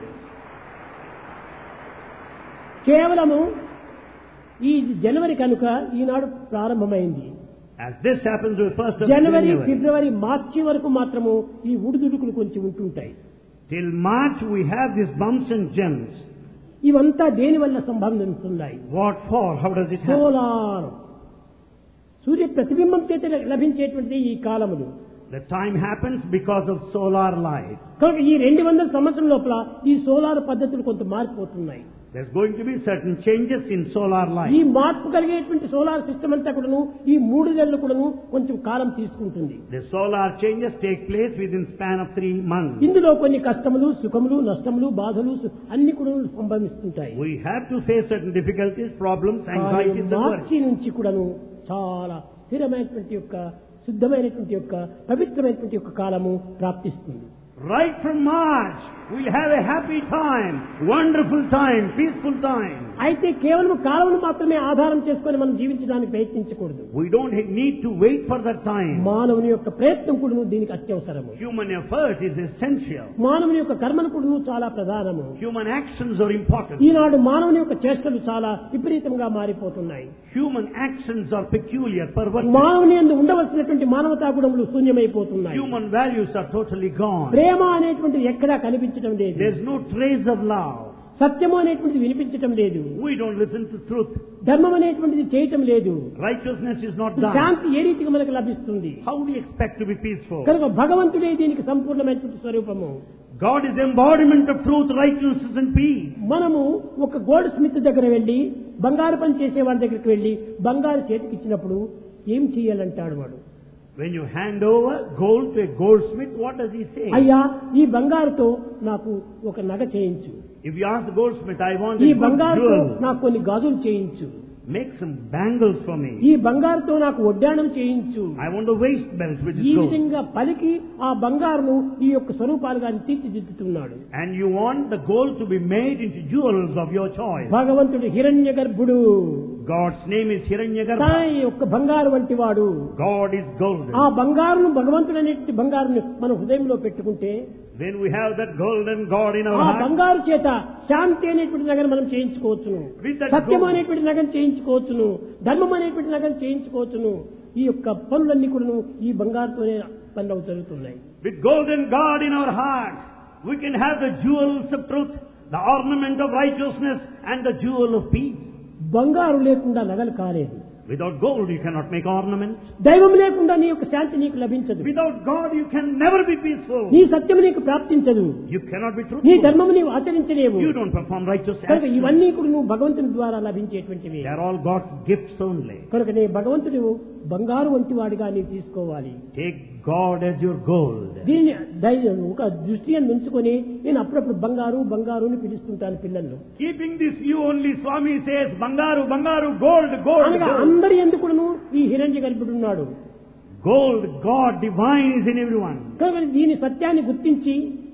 [SPEAKER 1] కేవలము ఈ జనవరి కనుక ఈనాడు ప్రారంభమైంది.
[SPEAKER 2] As this happens with 1st of
[SPEAKER 1] January,
[SPEAKER 2] January.
[SPEAKER 1] ఫిబ్రవరి, మార్చి వరకు మాత్రము ఈ ఉడుదుడుకులు కొంచెం ఉంటుంటాయి.
[SPEAKER 2] Till March we have these bumps and jumps.
[SPEAKER 1] ఇవంతా దేని వల్ల సంభవిస్తున్నాయి?
[SPEAKER 2] What for? How does it happen?
[SPEAKER 1] Solar సూర్య ప్రతిబింబం చేత లభించేటువంటి ఈ కాలములు.
[SPEAKER 2] The time happens because of solar light.
[SPEAKER 1] కనుక ఈ 200 సంవత్సరం లోపల ఈ సోలార్ పద్ధతులు కొంత మారిపోతున్నాయి.
[SPEAKER 2] There's going to be certain changes in solar
[SPEAKER 1] ఈ
[SPEAKER 2] light.
[SPEAKER 1] మార్పు కలిగేటువంటి సోలార్ సిస్టమ్ అంతా కూడాను ఈ 3 నెలలు కూడాను కొంచెం కాలం తీసుకుంటుంది.
[SPEAKER 2] The solar changes take place within span of 3 months.
[SPEAKER 1] ఇందులో కొన్ని కష్టములు, సుఖములు, నష్టములు, బాధలు అన్ని కూడా సంభవిస్తుంటాయి.
[SPEAKER 2] We have to face certain difficulties, problems, anxieties and worries.
[SPEAKER 1] మార్చి నుంచి కూడాను చాలా స్థిరమైనటువంటి యొక్క శుద్ధమైనటువంటి యొక్క పవిత్రమైనటువంటి యొక్క కాలము ప్రాప్తిస్తుంది.
[SPEAKER 2] Right from March, we'll have a happy time, wonderful time, peaceful time.
[SPEAKER 1] అయితే కేవలం కాలమును మాత్రమే ఆధారం చేసుకొని మనం జీవించడానికి ప్రయత్నించకూడదు.
[SPEAKER 2] We don't need to wait for that time.
[SPEAKER 1] మానవుని యొక్క ప్రయత్నం కూడాను దీనికి అత్యవసరము.
[SPEAKER 2] Human effort is essential.
[SPEAKER 1] మానవుని యొక్క కర్మను కూడాను చాలా ప్రధానము.
[SPEAKER 2] Human actions are important.
[SPEAKER 1] ఈనాడు మానవుని యొక్క చేష్టలు చాలా విపరీతంగా మారిపోతున్నాయి.
[SPEAKER 2] Human actions are peculiar, perverted.
[SPEAKER 1] మానవుని యందు ఉండవలసినటువంటి మానవతా గుణములు శూన్యమైపోతున్నాయి.
[SPEAKER 2] Human values are totally gone.
[SPEAKER 1] ప్రేమ అనేటువంటిది ఎక్కడా కనిపించడం లేదు.
[SPEAKER 2] There's no trace of love.
[SPEAKER 1] సత్యము అనేటువంటిది వినిపించటం లేదు.
[SPEAKER 2] We don't listen to truth.
[SPEAKER 1] ధర్మం అనేటువంటిది చేయటం లేదు.
[SPEAKER 2] Righteousness is not done.
[SPEAKER 1] శాంతి ఏ రీతిగా మనకు లభిస్తుంది?
[SPEAKER 2] How do you expect to be peaceful?
[SPEAKER 1] కనుక భగవంతుడే దీనికి సంపూర్ణమైనటువంటి స్వరూపము.
[SPEAKER 2] God is the embodiment of truth, righteousness and peace.
[SPEAKER 1] మనము ఒక గోల్డ్ స్మిత్ దగ్గర వెళ్లి బంగారు పని చేసేవాడి దగ్గరికి వెళ్లి బంగారు చేతికి ఇచ్చినప్పుడు ఏం చేయాలంటాడు వాడు?
[SPEAKER 2] When you hand over gold to a goldsmith, what does he say?
[SPEAKER 1] అయ్యా ఈ బంగారుతో నాకు ఒక నగ చేయించు.
[SPEAKER 2] If you ask the goldsmith, I want
[SPEAKER 1] ఈ
[SPEAKER 2] a good
[SPEAKER 1] బంగారుతో
[SPEAKER 2] jewel.
[SPEAKER 1] నాకు కొన్ని గాజులు చేయించు.
[SPEAKER 2] make some bangles for me.
[SPEAKER 1] ఈ బంగారుతో నాకు వడ్డాణం చేయించు.
[SPEAKER 2] I want the waist belt with
[SPEAKER 1] ఈ
[SPEAKER 2] this gold.
[SPEAKER 1] విధంగా పలికి ఆ బంగారును ఈ యొక్క స్వరూపాలుగా తీర్చిదిద్దుతున్నాడు.
[SPEAKER 2] And you want the gold to be made into jewels of your choice.
[SPEAKER 1] భగవంతుడు హిరణ్య గర్భుడు.
[SPEAKER 2] God's name is Hiranyagarbha.
[SPEAKER 1] తాయి యొక్క బంగారు వంటి వాడు.
[SPEAKER 2] God is golden.
[SPEAKER 1] ఆ బంగారును భగవంతుడు అనేటి బంగారును మన హృదయంలో పెట్టుకుంటే,
[SPEAKER 2] When we have that golden God in our
[SPEAKER 1] ఆ
[SPEAKER 2] heart,
[SPEAKER 1] బంగారు చేత శాంతి అనేటువంటి నగను మనం చేయించుకోవచ్చును,
[SPEAKER 2] With that
[SPEAKER 1] సత్యం
[SPEAKER 2] gold.
[SPEAKER 1] అనేటువంటి నగను చేయించుకోవచ్చును, ధర్మం అనేటువంటి నగను చేయించుకోవచ్చును. ఈ యొక్క పనులన్నీ కూడా ఈ బంగారుతోనే పనులు జరుగుతున్నాయి.
[SPEAKER 2] with golden God in our heart, we can have the jewels of truth, the ornament of righteousness, and the jewel of peace.
[SPEAKER 1] బంగారు లేకుండా నగలు కాలేదు.
[SPEAKER 2] Without gold, you cannot make ornaments.
[SPEAKER 1] దైవం లేకుండా నీ యొక్క శాంతి నీకు లభించదు.
[SPEAKER 2] Without God, you can never be peaceful.
[SPEAKER 1] నీ సత్యం నీకు ప్రాప్తించదు.
[SPEAKER 2] You cannot be
[SPEAKER 1] నీ
[SPEAKER 2] truthful.
[SPEAKER 1] ధర్మము నీవు ఆచరించలేవు.
[SPEAKER 2] You don't perform righteous
[SPEAKER 1] కనుక
[SPEAKER 2] acts.
[SPEAKER 1] ఇవన్నీ కూడా నువ్వు భగవంతుని ద్వారా లభించేటువంటివి.
[SPEAKER 2] They are all God's gifts only.
[SPEAKER 1] కనుక నీ భగవంతుడు బంగారు వంటి వాడిగా నీవు తీసుకోవాలి.
[SPEAKER 2] Take God as your gold.
[SPEAKER 1] దీన్ని ఒక దృష్టిని ఉంచుకొని నేను అప్పుడప్పుడు బంగారు బంగారు అని పిలుస్తుంటాను పిల్లలను.
[SPEAKER 2] Keeping this view only, Swami says, Bangaru, Bangaru, gold, gold,
[SPEAKER 1] అనగా
[SPEAKER 2] gold.
[SPEAKER 1] అందరి ఎందుకును ఈ హిరణ్య గర్భుడు ఉన్నాడు.
[SPEAKER 2] Gold, God, divine is in everyone.
[SPEAKER 1] కనుక దీని సత్యాన్ని గుర్తించి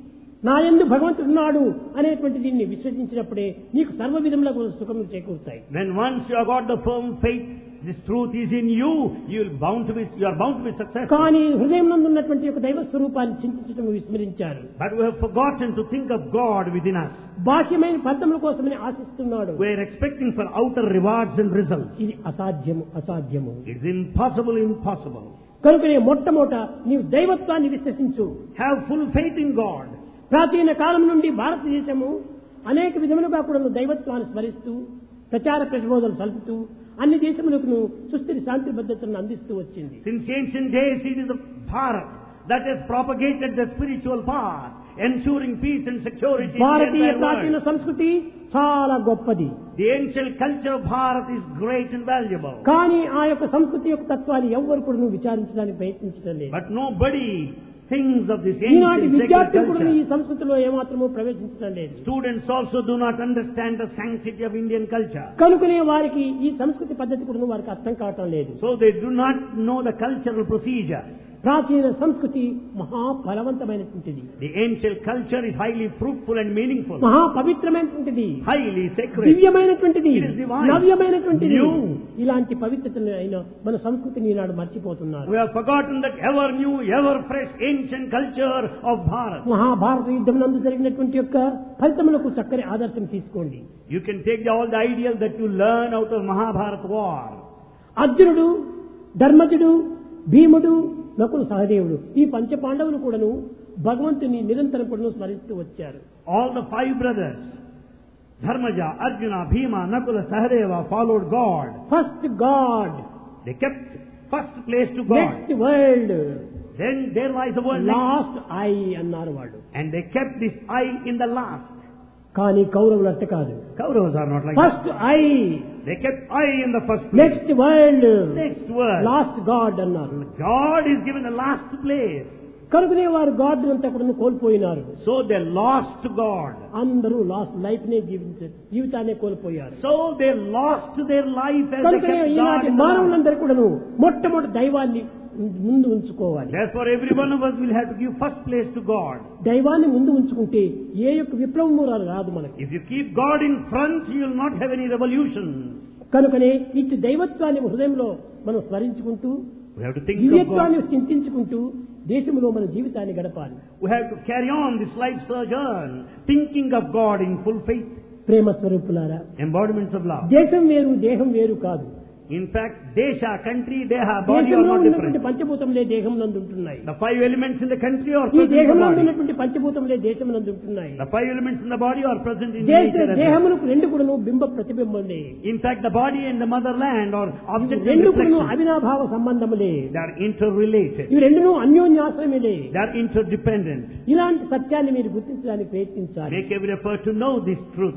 [SPEAKER 1] నా యందు భగవంతుడు ఉన్నాడు అనేటువంటి దీన్ని విశ్వసించినప్పుడే నీకు సర్వ విధముల సుఖములు చేకూరుతాయి.
[SPEAKER 2] When once you have got the firm faith, this truth is in you, you are bound to be successful.
[SPEAKER 1] కానీ హృదయంలో ఉన్నటువంటి ఒక దైవ స్వరూపాన్ని చింతించడం విస్మరించారు.
[SPEAKER 2] But we have forgotten to think of God within us.
[SPEAKER 1] బాహ్యమైన ఫలితముల కోసమని ఆశిస్తున్నాడు.
[SPEAKER 2] We are expecting for outer rewards and results.
[SPEAKER 1] ఇది అసాధ్యము.
[SPEAKER 2] It's impossible.
[SPEAKER 1] కనుకనే మొట్టమొదట నీవు దైవత్వాన్ని విశ్వసించు.
[SPEAKER 2] Have full faith in God.
[SPEAKER 1] ప్రాచీన కాలం నుండి భారతదేశము అనేక విధములుగా కూడా దైవత్వాన్ని స్మరిస్తూ ప్రచార ప్రబోధనలు సల్పుతూ అన్ని దేశములకు సుస్థిర శాంతి భద్రతలను అందిస్తూ వచ్చింది.
[SPEAKER 2] Since ancient days, it is the Bharat that has propagated the spiritual path, ensuring peace and security in the
[SPEAKER 1] Bharatiya
[SPEAKER 2] entire
[SPEAKER 1] ప్రాచీన
[SPEAKER 2] world.
[SPEAKER 1] సంస్కృతి చాలా గొప్పది.
[SPEAKER 2] The ancient culture of Bharat is great and valuable.
[SPEAKER 1] కానీ ఆ యొక్క సంస్కృతి యొక్క తత్వాన్ని ఎవ్వరు కూడా విచారించడానికి ప్రయత్నించడం లేదు.
[SPEAKER 2] But nobody thinks of this
[SPEAKER 1] ఈనాటి
[SPEAKER 2] ancient sacred
[SPEAKER 1] విద్యార్థులు కూడా ఈ
[SPEAKER 2] culture.
[SPEAKER 1] సంస్కృతిలో ఏమాత్రమూ ప్రవేశించడం లేదు.
[SPEAKER 2] Students also do not understand the sanctity of Indian culture.
[SPEAKER 1] కనుకనే వారికి ఈ సంస్కృతి పద్ధతి కూడా వారికి అర్థం కావటం లేదు.
[SPEAKER 2] So they do not know the cultural procedure.
[SPEAKER 1] ప్రాచీన సంస్కృతి మహాఫలవంతమైనటువంటిది.
[SPEAKER 2] The ancient culture is highly fruitful and meaningful.
[SPEAKER 1] మహాపవిత్రమైనటువంటిది,
[SPEAKER 2] Highly sacred.
[SPEAKER 1] దివ్యమైనటువంటిది,
[SPEAKER 2] It is divine.
[SPEAKER 1] నవ్యమైనటువంటిది.
[SPEAKER 2] New.
[SPEAKER 1] ఇలాంటి పవిత్రతను అయిన మన సంస్కృతిని ఈనాడు మర్చిపోతున్నారు.
[SPEAKER 2] We have forgotten that ever new, ever fresh ancient culture of Bharat.
[SPEAKER 1] Mahabharata యుద్ధం నందు జరిగినటువంటి యొక్క ఫలితములకు చక్కని ఆదర్శం తీసుకోండి.
[SPEAKER 2] You can take all the ideas that you learn out of Mahabharata war.
[SPEAKER 1] అర్జునుడు, ధర్మజుడు, భీముడు, నకులు, సహదేవుడు ఈ పంచ పాండవులు కూడాను భగవంతుని నిరంతరం కూడా స్మరిస్తూ వచ్చారు.
[SPEAKER 2] All the 5 brothers, Dharmaja, Arjuna, Bhima, Nakula, Sahadeva, followed God.
[SPEAKER 1] First God,
[SPEAKER 2] They kept first place to God.
[SPEAKER 1] Next world,
[SPEAKER 2] Then there lies the world.
[SPEAKER 1] Last I అన్నారు వాళ్ళు.
[SPEAKER 2] And they kept this I in the last.
[SPEAKER 1] కానీ కౌరవులు అట్ట కాదు.
[SPEAKER 2] Kauravas are not like that.
[SPEAKER 1] First I,
[SPEAKER 2] They kept I in the first place.
[SPEAKER 1] Next world,
[SPEAKER 2] Next word.
[SPEAKER 1] Last God అన్నారు.
[SPEAKER 2] God is given the last place.
[SPEAKER 1] కనుకనే వారు God అంతా కూడా కోల్పోయినారు.
[SPEAKER 2] So they lost God.
[SPEAKER 1] అందరూ lost life నే జీవితాన్ని కోల్పోయారు.
[SPEAKER 2] So they lost their life as they
[SPEAKER 1] కనుకనే
[SPEAKER 2] kept God
[SPEAKER 1] ఈనాటి
[SPEAKER 2] in the last.
[SPEAKER 1] మానవులందరూ కూడాను మొట్టమొదటి దైవాన్ని ముందు ఉంచుకోవాలి.
[SPEAKER 2] Therefore every one of us will have to give first place to God.
[SPEAKER 1] దైవాన్ని ముందు ఉంచుకుంటే ఏ యొక్క విప్లవము రాదు మనకి.
[SPEAKER 2] If you keep God in front, you will not have any revolution.
[SPEAKER 1] కనుకనే ఇట్టి దైవత్వాన్ని హృదయంలో మనం స్మరించుకుంటూ
[SPEAKER 2] We have to think of
[SPEAKER 1] దివ్యత్వాన్ని
[SPEAKER 2] God.
[SPEAKER 1] చింతించుకుంటూ దేశంలో మన జీవితాన్ని గడపాలి.
[SPEAKER 2] We have to carry on this life sojourn, thinking of God in full faith.
[SPEAKER 1] ప్రేమ స్వరూపులారా,
[SPEAKER 2] Embodiments of love.
[SPEAKER 1] దేశం వేరు దేహం వేరు కాదు.
[SPEAKER 2] In fact, desha, country, deha, body are
[SPEAKER 1] దేశంలో
[SPEAKER 2] not
[SPEAKER 1] ఉన్నటువంటి
[SPEAKER 2] different.
[SPEAKER 1] పంచభూతములే దేహం నందు ఉంటున్నాయి.
[SPEAKER 2] The 5 elements in the country are
[SPEAKER 1] ఈ
[SPEAKER 2] present in the
[SPEAKER 1] దేహంలో
[SPEAKER 2] body.
[SPEAKER 1] ఉన్నటువంటి పంచభూతములే దేశం నందు ఉంటున్నాయి.
[SPEAKER 2] The 5 elements in the body are present in nature as well.
[SPEAKER 1] దేహములకు రెండు కూడాను బింబ ప్రతిబింబములే.
[SPEAKER 2] In fact, the body and the motherland are object and
[SPEAKER 1] రెండు కూడాను
[SPEAKER 2] reflection.
[SPEAKER 1] అవినాభావ సంబంధములే.
[SPEAKER 2] They are interrelated.
[SPEAKER 1] ఇవి రెండును అన్యోన్యాశ్రయములే.
[SPEAKER 2] They are interdependent.
[SPEAKER 1] ఇలాంటి సత్యాన్ని మీరు గుర్తించడానికి ప్రయత్నించాలి.
[SPEAKER 2] Make every effort to know this truth.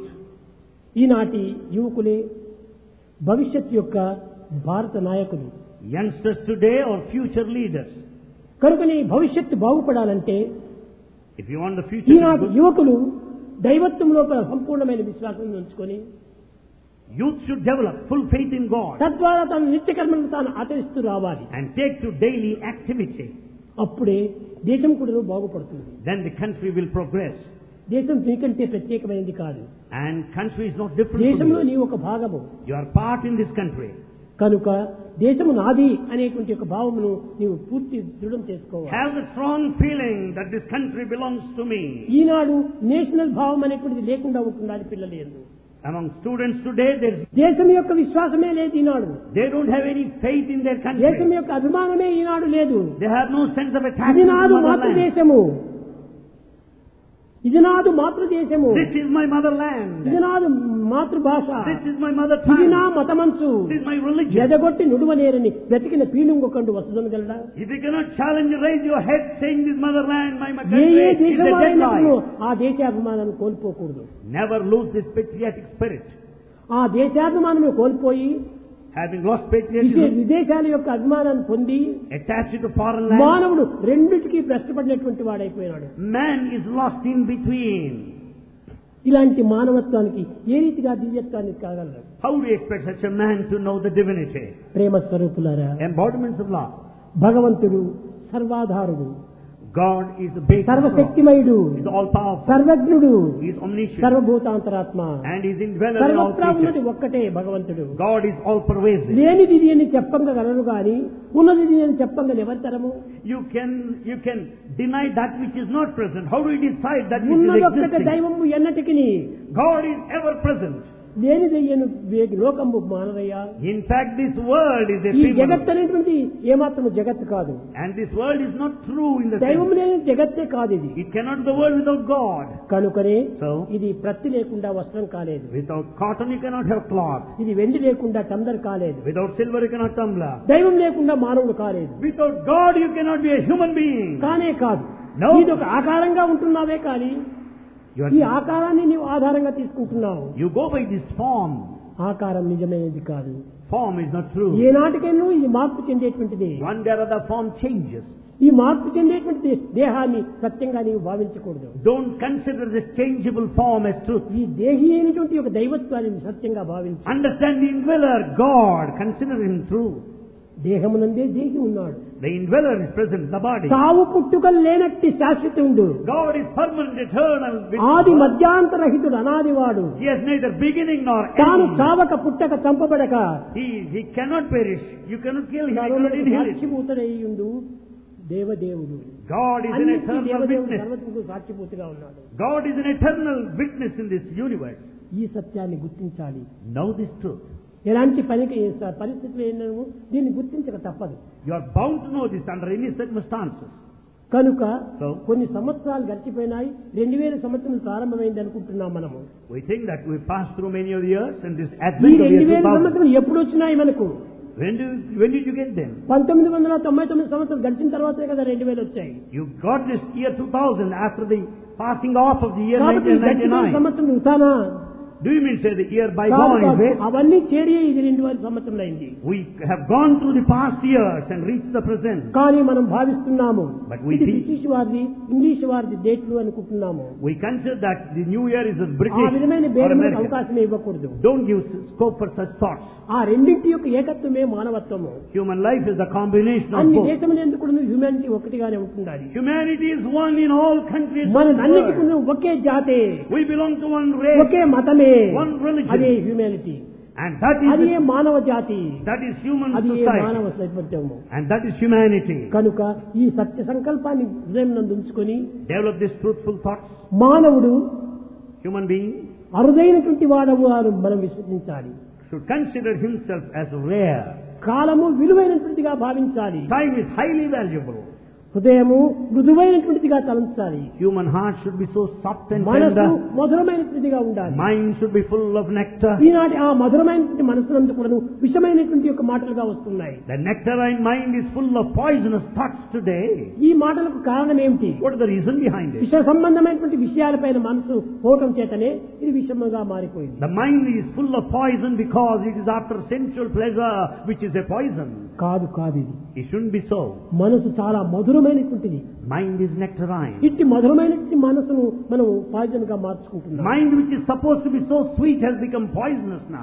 [SPEAKER 1] ఈనాటి యువకులే భవిష్యత్ యొక్క భారత నాయకులు.
[SPEAKER 2] Youngsters today or future leaders.
[SPEAKER 1] కనుకని భవిష్యత్తు బాగుపడాలంటే
[SPEAKER 2] If you want the future to be
[SPEAKER 1] ఈనాటి
[SPEAKER 2] good,
[SPEAKER 1] యువకులు దైవత్వం లోపల సంపూర్ణమైన విశ్వాసం ఉంచుకొని
[SPEAKER 2] Youth should develop full faith in God
[SPEAKER 1] తద్వారా తన నిత్య కర్మలను తాను ఆచరిస్తూ రావాలి.
[SPEAKER 2] and take to daily activity.
[SPEAKER 1] అప్పుడే దేశం కూడా బాగుపడుతుంది.
[SPEAKER 2] Then the country will progress.
[SPEAKER 1] దేశం నీకంటే ప్రత్యేకమైనది కాదు.
[SPEAKER 2] And country is not different
[SPEAKER 1] దేశంలో
[SPEAKER 2] from
[SPEAKER 1] నీ
[SPEAKER 2] you.
[SPEAKER 1] ఒక భాగము.
[SPEAKER 2] You are part in this country.
[SPEAKER 1] కనుక దేశము నాది అనేటువంటి ఒక భావమును నీవు పూర్తి దృఢం చేసుకోవాలి.
[SPEAKER 2] Have the strong feeling that this country belongs to me.
[SPEAKER 1] ఈనాడు నేషనల్ భావం అనేటువంటిది లేకుండా ఉంటున్నది పిల్లలందు.
[SPEAKER 2] Among students today,
[SPEAKER 1] దేశం యొక్క విశ్వాసమే లేదు ఈనాడు.
[SPEAKER 2] they don't have any faith in their country.
[SPEAKER 1] దేశం యొక్క అభిమానమే ఈనాడు లేదు.
[SPEAKER 2] They have no sense of
[SPEAKER 1] ఇది
[SPEAKER 2] attachment to
[SPEAKER 1] నాదు
[SPEAKER 2] motherland.
[SPEAKER 1] మాతృదేశము, ఇది నాదు మాతృదేశము,
[SPEAKER 2] This is my motherland.
[SPEAKER 1] ఇది నాదు మాతృభాష,
[SPEAKER 2] This is my mother
[SPEAKER 1] ఇది నా
[SPEAKER 2] tongue.
[SPEAKER 1] మతమంచు.
[SPEAKER 2] This is my religion.
[SPEAKER 1] ఎదగొట్టి నుడువనేరని బ్రతికిన పీనుంగొకండు వస్తుందనగలడా?
[SPEAKER 2] If you cannot challenge, raise your head saying this motherland, my
[SPEAKER 1] A
[SPEAKER 2] country,
[SPEAKER 1] A
[SPEAKER 2] is a
[SPEAKER 1] దేశం
[SPEAKER 2] dead
[SPEAKER 1] వారైనప్పుడు
[SPEAKER 2] lie.
[SPEAKER 1] ఆ దేశాభిమానాన్ని కోల్పోకూడదు.
[SPEAKER 2] Never lose this patriotic spirit.
[SPEAKER 1] ఆ దేశాభిమానము కోల్పోయి
[SPEAKER 2] Having lost patriotism,
[SPEAKER 1] విదేశాల యొక్క అభిమానాన్ని పొంది
[SPEAKER 2] attached to foreign land,
[SPEAKER 1] మానవుడు రెండిటికి భ్రష్టపడినటువంటి వాడైపోయినాడు.
[SPEAKER 2] man is lost in between.
[SPEAKER 1] ఇలాంటి మానవత్వానికి ఏ రీతిగా దివ్యత్వాన్ని కాగలరు?
[SPEAKER 2] How do you expect such a man to know the divinity?
[SPEAKER 1] ప్రేమ స్వరూపులారా,
[SPEAKER 2] Embodiments of love.
[SPEAKER 1] భగవంతుడు సర్వాధారుడు,
[SPEAKER 2] God is the basis of love.
[SPEAKER 1] సర్వశక్తిమయుడు,
[SPEAKER 2] He is all powerful.
[SPEAKER 1] సర్వజ్ఞుడు,
[SPEAKER 2] He is omniscient.
[SPEAKER 1] సర్వభూతాంతరాత్మ.
[SPEAKER 2] And He is indweller in all
[SPEAKER 1] సర్వత్రా ఉన్నది
[SPEAKER 2] creatures.
[SPEAKER 1] ఒక్కటే భగవంతుడు.
[SPEAKER 2] God is all pervasive.
[SPEAKER 1] లేనిది ఇది అని చెప్పగలరు గాని ఉన్నది ఇది అని చెప్పంగా ఎవరితరము?
[SPEAKER 2] You can deny that which is not present. How do you decide that which is
[SPEAKER 1] ఉన్నదొక్కటే
[SPEAKER 2] existing?
[SPEAKER 1] దైవము ఎన్నటికి.
[SPEAKER 2] God is ever present.
[SPEAKER 1] లేనిదయ్యను లోకము మానవయ్యా.
[SPEAKER 2] In fact, this world is
[SPEAKER 1] ఈ
[SPEAKER 2] ephemeral.
[SPEAKER 1] జగత్ అనేటువంటిది ఏమాత్రము జగత్ కాదు.
[SPEAKER 2] And this world is not true in the
[SPEAKER 1] దైవం
[SPEAKER 2] sense.
[SPEAKER 1] లేని జగత్తే కాదు ఇది.
[SPEAKER 2] It cannot be the world without God.
[SPEAKER 1] కనుకనే
[SPEAKER 2] So,
[SPEAKER 1] ఇది ప్రత్తి లేకుండా వస్త్రం కాలేదు.
[SPEAKER 2] without cotton you cannot have cloth.
[SPEAKER 1] ఇది వెండి లేకుండా టందర్ కాలేదు.
[SPEAKER 2] Without silver you cannot tumbler.
[SPEAKER 1] దైవం లేకుండా మానవుడు కాలేదు.
[SPEAKER 2] Without God you cannot be a human being.
[SPEAKER 1] కానే కాదు.
[SPEAKER 2] No.
[SPEAKER 1] ఇది ఒక ఆకారంగా ఉంటున్నావే కానీ
[SPEAKER 2] You
[SPEAKER 1] ఈ
[SPEAKER 2] are,
[SPEAKER 1] ఆకారాన్ని నీవు ఆధారంగా తీసుకుంటున్నావు.
[SPEAKER 2] you go by this form.
[SPEAKER 1] ఆకారం నిజమైనది కాదు.
[SPEAKER 2] Form is not true.
[SPEAKER 1] ఏనాటికైనా ఇది మార్పు చెందేటువంటిది.
[SPEAKER 2] One day or other form changes.
[SPEAKER 1] ఈ మార్పు చెందేటువంటి దేహాన్ని సత్యంగా నీవు భావించకూడదు.
[SPEAKER 2] Don't consider this changeable form as truth.
[SPEAKER 1] ఈ దేహి అయినటువంటి ఒక దైవత్వాన్ని సత్యంగా భావించు.
[SPEAKER 2] Understand the indweller, God. Consider Him true.
[SPEAKER 1] దేహమునందే దేహి ఉన్నాడు.
[SPEAKER 2] The indweller is present in the body.
[SPEAKER 1] చావు పుట్టుకలు లేనట్టి శాశ్వతుడు,
[SPEAKER 2] God is permanent, eternal.
[SPEAKER 1] ఆది మధ్యాంతరహితుడు, అనాదివాడు.
[SPEAKER 2] He has neither beginning nor
[SPEAKER 1] తాను
[SPEAKER 2] end.
[SPEAKER 1] చావక పుట్టక చంపబడక
[SPEAKER 2] He cannot perish. You cannot kill him. You cannot inherit.
[SPEAKER 1] సాక్షిభూతుడయ్యుండు దేవదేవుడు.
[SPEAKER 2] God is an
[SPEAKER 1] అన్నిటికీ
[SPEAKER 2] eternal
[SPEAKER 1] దేవదేవుడు
[SPEAKER 2] witness.
[SPEAKER 1] సర్వత్రకు సాక్షిభూతిగా ఉన్నాడు.
[SPEAKER 2] God is an eternal witness in this universe.
[SPEAKER 1] ఈ సత్యాన్ని గుర్తించాలి.
[SPEAKER 2] Know this truth.
[SPEAKER 1] ఎలాంటి పరిస్థితులు ఏంటో దీన్ని గుర్తించక తప్పదు.
[SPEAKER 2] You are bound to know this under any circumstances.
[SPEAKER 1] కనుక
[SPEAKER 2] So,
[SPEAKER 1] కొన్ని సంవత్సరాలు గడిచిపోయినాయి. 2000 సంవత్సరం ప్రారంభమైంది అనుకుంటున్నాం మనము.
[SPEAKER 2] we think that we passed through many of the years and this
[SPEAKER 1] ఈ
[SPEAKER 2] advent of year
[SPEAKER 1] 2000
[SPEAKER 2] 2000.
[SPEAKER 1] సంవత్సరం ఎప్పుడు వచ్చినాయి మనకు?
[SPEAKER 2] When did you get them?
[SPEAKER 1] 1999 సంవత్సరం గడిచిన తర్వాతే కదా 2000 వచ్చాయి.
[SPEAKER 2] You got this year 2000 after the passing off of the year
[SPEAKER 1] కాబట్టి ఈ గడిచిన
[SPEAKER 2] 1999.
[SPEAKER 1] సంవత్సరం వృథానా?
[SPEAKER 2] Do you mean say the year
[SPEAKER 1] కాదు,
[SPEAKER 2] bygone is
[SPEAKER 1] కాదు.
[SPEAKER 2] waste?
[SPEAKER 1] అవన్నీ చేరి ఇది 2000 సంవత్సరం అయింది.
[SPEAKER 2] We have gone through the past years and reached the present.
[SPEAKER 1] కానీ మనం భావిస్తున్నాము
[SPEAKER 2] But we
[SPEAKER 1] ఇది
[SPEAKER 2] think-
[SPEAKER 1] బ్రిటిష్ వారిది, ఇంగ్లీష్ వారిది డేట్లు అనుకుంటున్నాము.
[SPEAKER 2] We consider that the new year is a
[SPEAKER 1] ఆ
[SPEAKER 2] British
[SPEAKER 1] విధమైన
[SPEAKER 2] or
[SPEAKER 1] భేదములకు
[SPEAKER 2] American.
[SPEAKER 1] అవకాశం ఇవ్వకూడదు.
[SPEAKER 2] Don't give scope for such thoughts.
[SPEAKER 1] ఆ రెండింటి యొక్క ఏకత్వమే మానవత్వము.
[SPEAKER 2] Human life is a combination of
[SPEAKER 1] అన్ని
[SPEAKER 2] both.
[SPEAKER 1] దేశములు ఎందుకు హ్యూమానిటీ ఒకటిగానే ఉంటుండాలి.
[SPEAKER 2] Humanity is one in all countries
[SPEAKER 1] మన
[SPEAKER 2] of the
[SPEAKER 1] అన్నిటికీ
[SPEAKER 2] world.
[SPEAKER 1] ఒకే జాతే,
[SPEAKER 2] We belong to one race,
[SPEAKER 1] ఒకే మతమే,
[SPEAKER 2] one religion.
[SPEAKER 1] అదే హ్యూమానిటీ,
[SPEAKER 2] And that
[SPEAKER 1] అదే
[SPEAKER 2] is
[SPEAKER 1] మానవ జాతి,
[SPEAKER 2] human
[SPEAKER 1] అది
[SPEAKER 2] society.
[SPEAKER 1] మానవ సైపత్యము.
[SPEAKER 2] And that is humanity.
[SPEAKER 1] కనుక ఈ సత్య సంకల్పాన్ని హృదయం నందు ఉంచుకొని
[SPEAKER 2] Develop these truthful thoughts.
[SPEAKER 1] మానవుడు
[SPEAKER 2] Human being
[SPEAKER 1] అరుదైనటువంటి వాడవు అని మనం విశ్వసించాలి.
[SPEAKER 2] should consider himself as rare.
[SPEAKER 1] కాలము విలువైనటువంటిదిగా భావించాలి.
[SPEAKER 2] Time is highly valuable.
[SPEAKER 1] హృదయము మృదువైనటువంటిదిగా తలంచాలి.
[SPEAKER 2] Human heart should be so soft and
[SPEAKER 1] మనసు
[SPEAKER 2] tender.
[SPEAKER 1] మధురమైనటువంటిదిగా ఉండాలి.
[SPEAKER 2] Mind should be full of nectar.
[SPEAKER 1] ఈనాటి ఆ మధురమైనటువంటి మనసునందు కూడా విషమైనటువంటి యొక్క మాటలుగా వస్తున్నాయి.
[SPEAKER 2] The nectarine mind is full of poisonous thoughts today.
[SPEAKER 1] ఈ మాటలకు కారణం ఏమిటి?
[SPEAKER 2] What is the reason behind it?
[SPEAKER 1] విష సంబంధమైనటువంటి విషయాలపైన మనసు పోవటం చేతనే ఇది విషముగా మారిపోయింది.
[SPEAKER 2] The mind is full of poison because it is after sensual pleasure, which is a poison.
[SPEAKER 1] కాదు కాదు, ఇది
[SPEAKER 2] It shouldn't be so.
[SPEAKER 1] మనసు చాలా మధురమైనటువంటిది.
[SPEAKER 2] Mind is nectarine.
[SPEAKER 1] ఇట్టి మధురమైనటువంటి మనసును మనం పాయిజన్ గా మార్చుకుంటున్నాం.
[SPEAKER 2] Mind which is supposed to be so sweet has become poisonous now.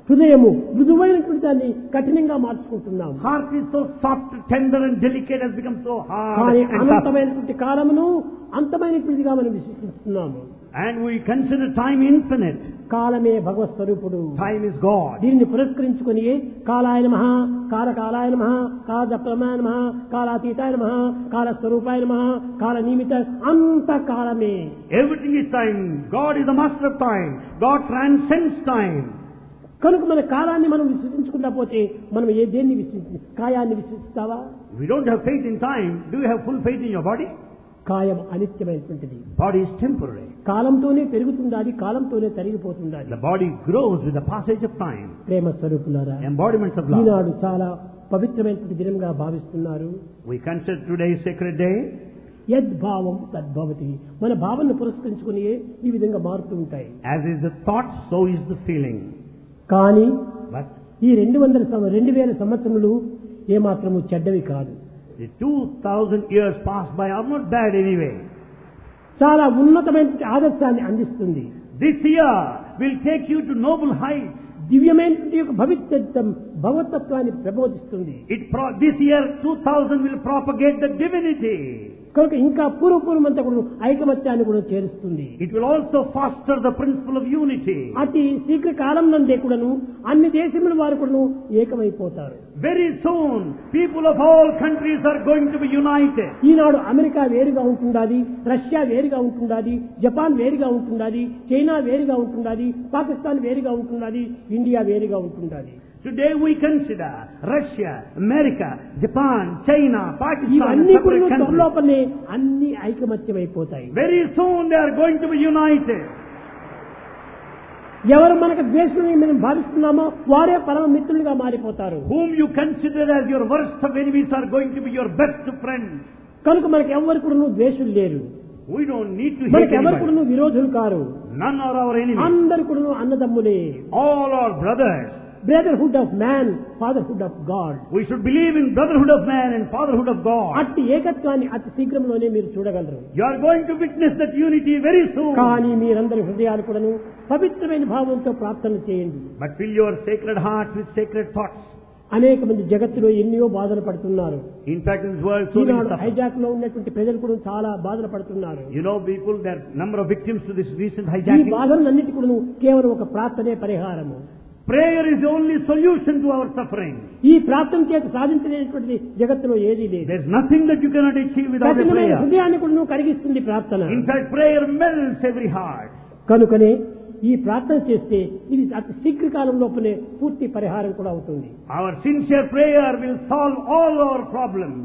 [SPEAKER 1] హృదయము మృదువైనటువంటి దాన్ని కఠినంగా మార్చుకుంటున్నాము.
[SPEAKER 2] Heart is so soft, tender and delicate has become so hard
[SPEAKER 1] కానీ
[SPEAKER 2] and tough.
[SPEAKER 1] అనంతమైనటువంటి కాలమును అంతమైనటువంటిదిగా మనం విశ్వసిస్తున్నాము.
[SPEAKER 2] And we consider time infinite.
[SPEAKER 1] కాలమే భగవత్ స్వరూపుడు.
[SPEAKER 2] Time is God.
[SPEAKER 1] దీనిని పురస్కరించుకొని కాలాయ నమః, కాలకాలాయ నమః, కాలదప్రమాయ నమః, కాలాతీతాయ నమః, కాలస్వరూపాయ నమః, కాల నిమిత్త అంత కాలమే.
[SPEAKER 2] Everything is time. God is the master of time. God transcends time.
[SPEAKER 1] కనుక మన కాలాన్ని మనం విశ్వసించుకుంటా పోతే మనం దేన్ని విశ్వసి కాయాన్ని విశ్వసిస్తావా?
[SPEAKER 2] We don't have faith in time. Do you have full faith in your body?
[SPEAKER 1] కాయం అనిత్యమైనటువంటిది.
[SPEAKER 2] Body is temporary.
[SPEAKER 1] కాలంతోనే పెరుగుతుండాలి, కాలంతోనే తరిగిపోతుండాలి.
[SPEAKER 2] The body grows with the passage of time.
[SPEAKER 1] ప్రేమ స్వరూపులారా,
[SPEAKER 2] Embodiments of love.
[SPEAKER 1] ఈనాడు చాలా పవిత్రమైనటువంటి దినంగా భావిస్తున్నారు.
[SPEAKER 2] We consider today's sacred day.
[SPEAKER 1] యద్భావం తద్భవతి. మన భావనను పురస్కరించుకుని ఈ విధంగా మారుతూ ఉంటాయి.
[SPEAKER 2] As is the thought, so is the feeling.
[SPEAKER 1] కానీ
[SPEAKER 2] But
[SPEAKER 1] ఈ 2000 సంవత్సరములు ఏమాత్రము చెడ్డవి కాదు.
[SPEAKER 2] the 2000 years passed by are not bad anyway.
[SPEAKER 1] చాలా ఉన్నతమైన ఆదర్శాన్ని అందిస్తుంది.
[SPEAKER 2] This year will take you to noble heights.
[SPEAKER 1] దివ్యమైనటువంటి యొక్క భగవతత్వాన్ని ప్రబోధిస్తుంది.
[SPEAKER 2] This year 2000 will propagate the divinity.
[SPEAKER 1] కనుక ఇంకా పూర్వమంతా కూడా ఐకమత్యాన్ని కూడా చేరుస్తుంది.
[SPEAKER 2] It will also foster the principle of unity.
[SPEAKER 1] అతి శీఘ్ర కాలం నందే కూడాను అన్ని దేశముల వారు కూడాను ఏకమైపోతారు.
[SPEAKER 2] Very soon people of all countries are going to be united.
[SPEAKER 1] ఈనాడు అమెరికా వేరుగా ఉంటుండాది, రష్యా వేరుగా ఉంటుండాది, జపాన్ వేరుగా ఉంటుండాది, చైనా వేరుగా ఉంటుండాది, పాకిస్తాన్ వేరుగా ఉంటుండాది, ఇండియా వేరుగా ఉంటుండాది.
[SPEAKER 2] Today we consider Russia, America, Japan, China, Pakistan,
[SPEAKER 1] ఇవన్నీ కూడా
[SPEAKER 2] separate countries.
[SPEAKER 1] త్వరలోపలే అన్ని ఐకమత్యమైపోతాయి.
[SPEAKER 2] Very soon they are going to be united.
[SPEAKER 1] ఎవరు మనకు ద్వేషులని మనం భావిస్తున్నామో వారే పరమ మిత్రులుగా మారిపోతారు.
[SPEAKER 2] Whom you consider as your worst of enemies are going to be your best friends.
[SPEAKER 1] కనుక మనకు ఎవరు కూడా ద్వేషులు లేరు.
[SPEAKER 2] We don't need to hate
[SPEAKER 1] మనకు ఎవరు
[SPEAKER 2] anybody.
[SPEAKER 1] కూడా విరోధులు కారు.
[SPEAKER 2] None are our enemies.
[SPEAKER 1] అందరు కూడా అన్నదమ్ములే.
[SPEAKER 2] All are brothers.
[SPEAKER 1] Brotherhood of man, fatherhood of God.
[SPEAKER 2] We should believe in brotherhood of man and fatherhood of God.
[SPEAKER 1] అట్టి ఏకత్వాన్ని అతి శీఘ్రంలోనే మీరు చూడగలరు.
[SPEAKER 2] You are going to witness that unity very soon.
[SPEAKER 1] కానీ మీరందరి హృదయాలు కూడాను పవిత్రమైన భావంతో ప్రార్థన చేయండి.
[SPEAKER 2] But fill your sacred hearts with sacred thoughts.
[SPEAKER 1] అనేక మంది జగత్తులో ఎన్నో బాధలు పడుతున్నారు.
[SPEAKER 2] In fact, in this world, so many
[SPEAKER 1] ఈనాడు
[SPEAKER 2] suffer.
[SPEAKER 1] హైజాక్ లో ఉన్నటువంటి ప్రజలు కూడా చాలా బాధలు పడుతున్నారు.
[SPEAKER 2] You know, people, there are number of victims to this recent
[SPEAKER 1] ఈ
[SPEAKER 2] hijacking.
[SPEAKER 1] బాధలన్నిటి కూడా కేవలం ఒక ప్రార్థనే పరిహారము.
[SPEAKER 2] Prayer is the only solution to our suffering.
[SPEAKER 1] ఈ ప్రార్థన చేత సాధించలేనటువంటి జగత్తులో ఏదీ లేదు.
[SPEAKER 2] There is nothing that you cannot achieve without a
[SPEAKER 1] కఠినమైన
[SPEAKER 2] prayer.
[SPEAKER 1] హృదయాన్ని కూడా కరిగిస్తుంది ప్రార్థన.
[SPEAKER 2] In fact, prayer melts every heart.
[SPEAKER 1] కనుకనే ఈ ప్రార్థన చేస్తే ఇది అతి శీఘ్ర కాలం లోపలే పూర్తి పరిహారం కూడా అవుతుంది.
[SPEAKER 2] Our sincere prayer will solve all our problems.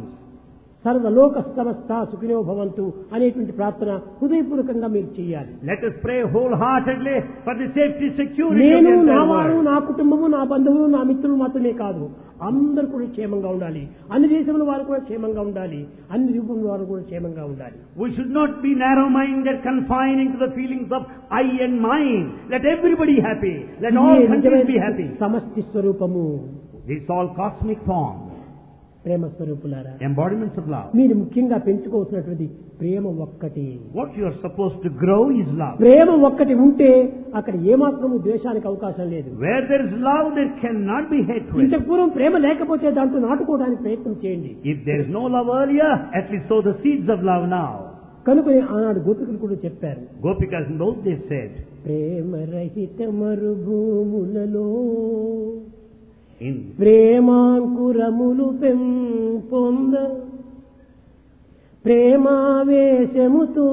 [SPEAKER 1] సర్వలోక సమస్త సుఖినో భవంతు అనేటువంటి ప్రార్థన హృదయపూర్వకంగా మీరు చేయాలి.
[SPEAKER 2] Let us pray wholeheartedly for the safety, security of
[SPEAKER 1] నేను,
[SPEAKER 2] the
[SPEAKER 1] నా
[SPEAKER 2] entire
[SPEAKER 1] వారు,
[SPEAKER 2] world.
[SPEAKER 1] నా కుటుంబము, నా బంధువులు, నా మిత్రులు మాత్రమే కాదు, అందరూ కూడా క్షేమంగా ఉండాలి. అన్ని దేశముల వారు కూడా క్షేమంగా ఉండాలి. అన్ని రూపముల వారు కూడా క్షేమంగా ఉండాలి.
[SPEAKER 2] We should not be narrow-minded, confining to the feelings of I and mine. Let everybody happy. Let all countries be happy.
[SPEAKER 1] సమష్టి స్వరూపము.
[SPEAKER 2] This is all cosmic form.
[SPEAKER 1] ప్రేమ స్వరూపులారా,
[SPEAKER 2] Embodiments of love.
[SPEAKER 1] మీరు ముఖ్యంగా పెంచుకోవాల్సినటువంటి ప్రేమ ఒక్కటి.
[SPEAKER 2] What you are supposed to grow is love.
[SPEAKER 1] ప్రేమ ఒక్కటి ఉంటే అక్కడ ఏమాత్రము ద్వేషానికి అవకాశం లేదు.
[SPEAKER 2] Where there is love, there cannot be hatred.
[SPEAKER 1] ఇంతకు పూర్వం ప్రేమ లేకపోతే దాంట్లో నాటుకోవడానికి ప్రయత్నం చేయండి.
[SPEAKER 2] If there is no love earlier, at least sow the seeds of love now.
[SPEAKER 1] కనుక ఆనాడు గోపికలు కూడా చెప్పారు.
[SPEAKER 2] Gopikas in those days said,
[SPEAKER 1] ప్రేమ రహిత మరుభూములలో
[SPEAKER 2] in
[SPEAKER 1] ప్రేమాంకురములు పెంపొంద ప్రేమావేశముతో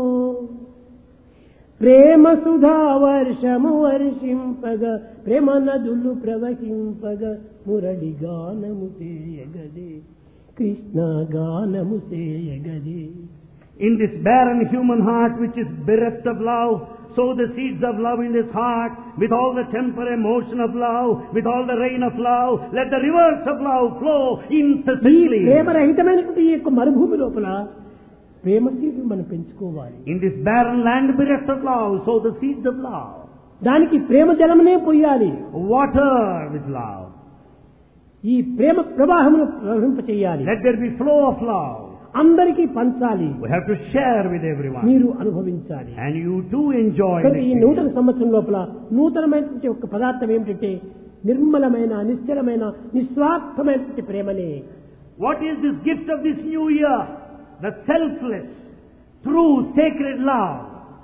[SPEAKER 1] ప్రేమ సుధా వర్షము వర్షింపగ ప్రేమ నదులు ప్రవహింపగ మురళి గానము చేయగదే, కృష్ణ గానము చేయగదే.
[SPEAKER 2] In this barren human heart which is bereft of love, sow the seeds of love in this heart with all the temper, emotion of love, with all the rain of love. Let the rivers of love flow
[SPEAKER 1] ఈ
[SPEAKER 2] incessantly.
[SPEAKER 1] ప్రేమరహితమైనటువంటి ఈ యొక్క మరుభూమి లోపల ప్రేమ సీడ్లు మనం పెంచుకోవాలి.
[SPEAKER 2] In this barren land bereft of love, sow the seeds of love.
[SPEAKER 1] దానికి ప్రేమ జలమునే పోయాలి.
[SPEAKER 2] Water with love.
[SPEAKER 1] ఈ ప్రేమ ప్రవాహమును ప్రవహింప చేయాలి.
[SPEAKER 2] Let there be flow of love.
[SPEAKER 1] అందరికీ పంచాలి.
[SPEAKER 2] We have to share with everyone.
[SPEAKER 1] మీరు అనుభవించాలి.
[SPEAKER 2] And you too enjoy
[SPEAKER 1] కనుక ఈ
[SPEAKER 2] it.
[SPEAKER 1] నూతన సంవత్సరం లోపల నూతనమైనటువంటి ఒక పదార్థం ఏమిటంటే నిర్మలమైన, నిశ్చలమైన, నిస్వార్థమైన ప్రేమనే.
[SPEAKER 2] What is this gift of this new year? The selfless, true, sacred love.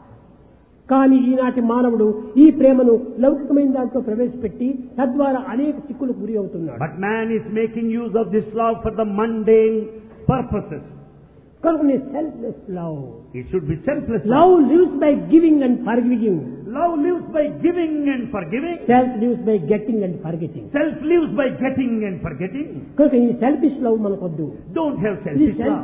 [SPEAKER 1] కానీ ఈనాటి మానవుడు ఈ ప్రేమను లౌకికమైన దాంట్లో ప్రవేశపెట్టి తద్వారా అనేక చిక్కులకు గురి అవుతున్నాడు.
[SPEAKER 2] But man is making use of this love for the mundane purposes.
[SPEAKER 1] కనుక selfless love.
[SPEAKER 2] It should be selfless
[SPEAKER 1] Love lives by giving and forgiving.
[SPEAKER 2] Love lives by giving and forgiving.
[SPEAKER 1] Self lives by getting and forgetting.
[SPEAKER 2] Self lives by getting and forgetting.
[SPEAKER 1] కనుక ఈ selfish love మనకొద్దు.
[SPEAKER 2] Don't have
[SPEAKER 1] ఇది
[SPEAKER 2] selfish love.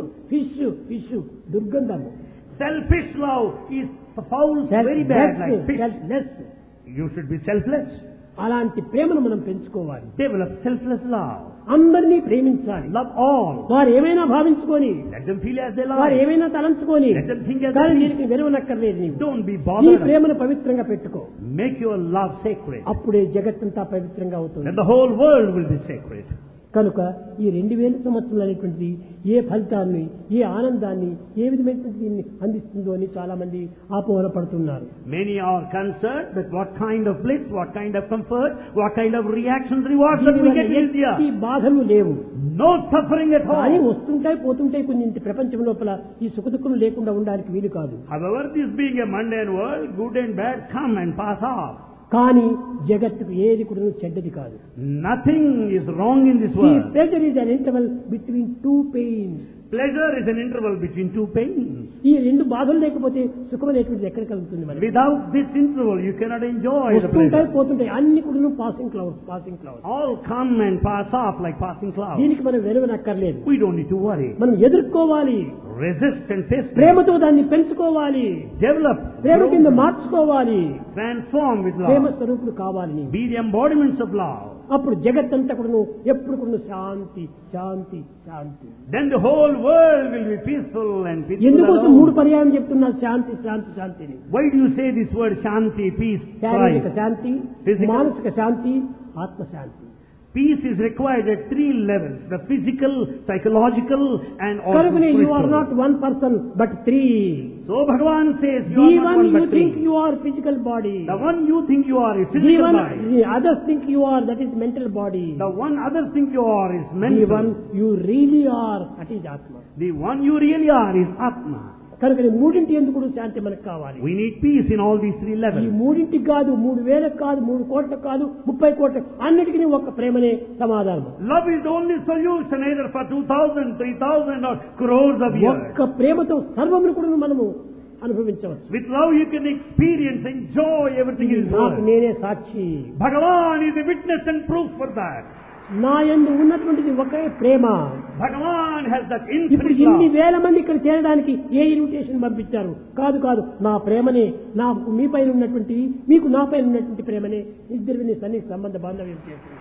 [SPEAKER 1] Fish దుర్గంధము.
[SPEAKER 2] Selfish love is foul, very bad, like fish.
[SPEAKER 1] Selfless.
[SPEAKER 2] You should be selfless.
[SPEAKER 1] అలాంటి ప్రేమను మనం పెంచుకోవాలి.
[SPEAKER 2] Develop selfless love.
[SPEAKER 1] అందరినీ ప్రేమించాలి.
[SPEAKER 2] Love all.
[SPEAKER 1] వారు ఏమైనా భావించుకొని,
[SPEAKER 2] Let them feel as they
[SPEAKER 1] వారు
[SPEAKER 2] like.
[SPEAKER 1] ఏమైనా తలంచుకొని,
[SPEAKER 2] Let them think as
[SPEAKER 1] కానీ
[SPEAKER 2] they
[SPEAKER 1] దీనికి వెలువనక్కర్లేదు. నీవు
[SPEAKER 2] Don't be
[SPEAKER 1] ఈ
[SPEAKER 2] bothered.
[SPEAKER 1] ప్రేమను పవిత్రంగా పెట్టుకో.
[SPEAKER 2] Make your love sacred.
[SPEAKER 1] అప్పుడే జగత్తంతా పవిత్రంగా అవుతుంది.
[SPEAKER 2] Then the whole world will be sacred.
[SPEAKER 1] కనుక ఈ 2000 సంవత్సరాలు అనేటువంటిది ఏ ఫలితాన్ని, ఏ ఆనందాన్ని, ఏ విధమైనటువంటి దీన్ని అందిస్తుందో అని చాలా మంది ఆపోహన పడుతున్నారు.
[SPEAKER 2] Many are concerned that what kind of bliss, what kind of comfort, what kind of reactions, rewards that we get this year.
[SPEAKER 1] ఈ బాధలు లేవు.
[SPEAKER 2] No suffering at
[SPEAKER 1] కానీ
[SPEAKER 2] all.
[SPEAKER 1] వస్తుంటాయి పోతుంటాయి కొన్ని ప్రపంచం లోపల ఈ సుఖదుఖం లేకుండా ఉండడానికి వీలు కాదు.
[SPEAKER 2] However, this being a mundane world, good and bad come and pass off.
[SPEAKER 1] కానీ జగత్తుకు ఏది కూడా చెడ్డది కాదు.
[SPEAKER 2] Nothing is wrong in this
[SPEAKER 1] ఈ
[SPEAKER 2] world.
[SPEAKER 1] Pleasure is an interval between two pains.
[SPEAKER 2] Pleasure is an interval between two pains.
[SPEAKER 1] ఈ రెండు బాధలు లేకపోతే సుఖం అనేటువంటిది ఎక్కడ కలుగుతుంది మనకి?
[SPEAKER 2] Without this interval, you cannot enjoy the
[SPEAKER 1] వస్తుంటాయి
[SPEAKER 2] pleasure.
[SPEAKER 1] పోతుంటాయి అన్ని కూడా passing clouds.
[SPEAKER 2] All come and pass off like passing clouds.
[SPEAKER 1] దీనికి మనం వెలువనక్కర్లేదు.
[SPEAKER 2] We don't need to worry.
[SPEAKER 1] మనం ఎదుర్కోవాలి.
[SPEAKER 2] Resist and face them.
[SPEAKER 1] ప్రేమతో దాన్ని పెంచుకోవాలి.
[SPEAKER 2] Develop.
[SPEAKER 1] ప్రేమ
[SPEAKER 2] grow,
[SPEAKER 1] కింద మార్చుకోవాలి.
[SPEAKER 2] Transform with
[SPEAKER 1] Prema
[SPEAKER 2] love.
[SPEAKER 1] స్వరూపుడు కావాలి నీవు.
[SPEAKER 2] Be the embodiments of love.
[SPEAKER 1] అప్పుడు జగత్తంతా కూడా ఎప్పుడు కూడా శాంతి శాంతి శాంతి.
[SPEAKER 2] Then the whole world will be peaceful and peaceful.
[SPEAKER 1] ఎందుకోసం
[SPEAKER 2] alone.
[SPEAKER 1] 3 పర్యాయం చెప్తున్నా శాంతి శాంతి శాంతిని?
[SPEAKER 2] Why do you say this word shanti, peace,
[SPEAKER 1] శారీరక
[SPEAKER 2] thrice?
[SPEAKER 1] శాంతి,
[SPEAKER 2] Physical.
[SPEAKER 1] మానసిక శాంతి, ఆత్మశాంతి.
[SPEAKER 2] Peace is required at 3 levels: the physical, psychological, and also
[SPEAKER 1] కనుకనే you are
[SPEAKER 2] spiritual.
[SPEAKER 1] Not 1 person but 3.
[SPEAKER 2] So Bhagavan says you
[SPEAKER 1] The
[SPEAKER 2] are not
[SPEAKER 1] one
[SPEAKER 2] one
[SPEAKER 1] you
[SPEAKER 2] but
[SPEAKER 1] think
[SPEAKER 2] three.
[SPEAKER 1] you are physical body.
[SPEAKER 2] The one you think you are is
[SPEAKER 1] The
[SPEAKER 2] physical
[SPEAKER 1] one
[SPEAKER 2] body.
[SPEAKER 1] the others think you are, that is mental body.
[SPEAKER 2] The one others think you are is
[SPEAKER 1] The
[SPEAKER 2] mental.
[SPEAKER 1] one you really are, that is Atma.
[SPEAKER 2] The one you really are is Atma.
[SPEAKER 1] కనుక ఈ మూడింటి ఎందుకు కూడా శాంతి మనకు కావాలి.
[SPEAKER 2] We need peace in all these 3
[SPEAKER 1] ఈ
[SPEAKER 2] levels.
[SPEAKER 1] మూడింటికి కాదు, 3,000 కాదు, 3 కోట్లకు కాదు, 30 కోట్లకు, అన్నిటికీ ఒక్క ప్రేమనే సమాధానం.
[SPEAKER 2] Love is the only solution, either for 2,000, 3,000 or crores of years.
[SPEAKER 1] ఒక్క ప్రేమతో సర్వమును కూడా మనము అనుభవించవచ్చు.
[SPEAKER 2] With love you can experience, enjoy everything in this
[SPEAKER 1] నాకు
[SPEAKER 2] world.
[SPEAKER 1] నేనే సాక్షి.
[SPEAKER 2] Bhagavan is a witness and proof for that.
[SPEAKER 1] నా యందు ఉన్నటువంటిది ఒకే ప్రేమ.
[SPEAKER 2] Bhagavan has that
[SPEAKER 1] ఇప్పుడు
[SPEAKER 2] infinite
[SPEAKER 1] ఇన్ని
[SPEAKER 2] love.
[SPEAKER 1] వేల మంది ఇక్కడ చేరడానికి ఏ ఇన్విటేషన్ పంపించారు? కాదు నా ప్రేమనే, నా మీ పైన ఉన్నటువంటి మీకు నా పైన ఉన్నటువంటి ప్రేమనే ఇద్దరిని సన్నిహిత సంబంధ బాంధవ్యం చేసింది.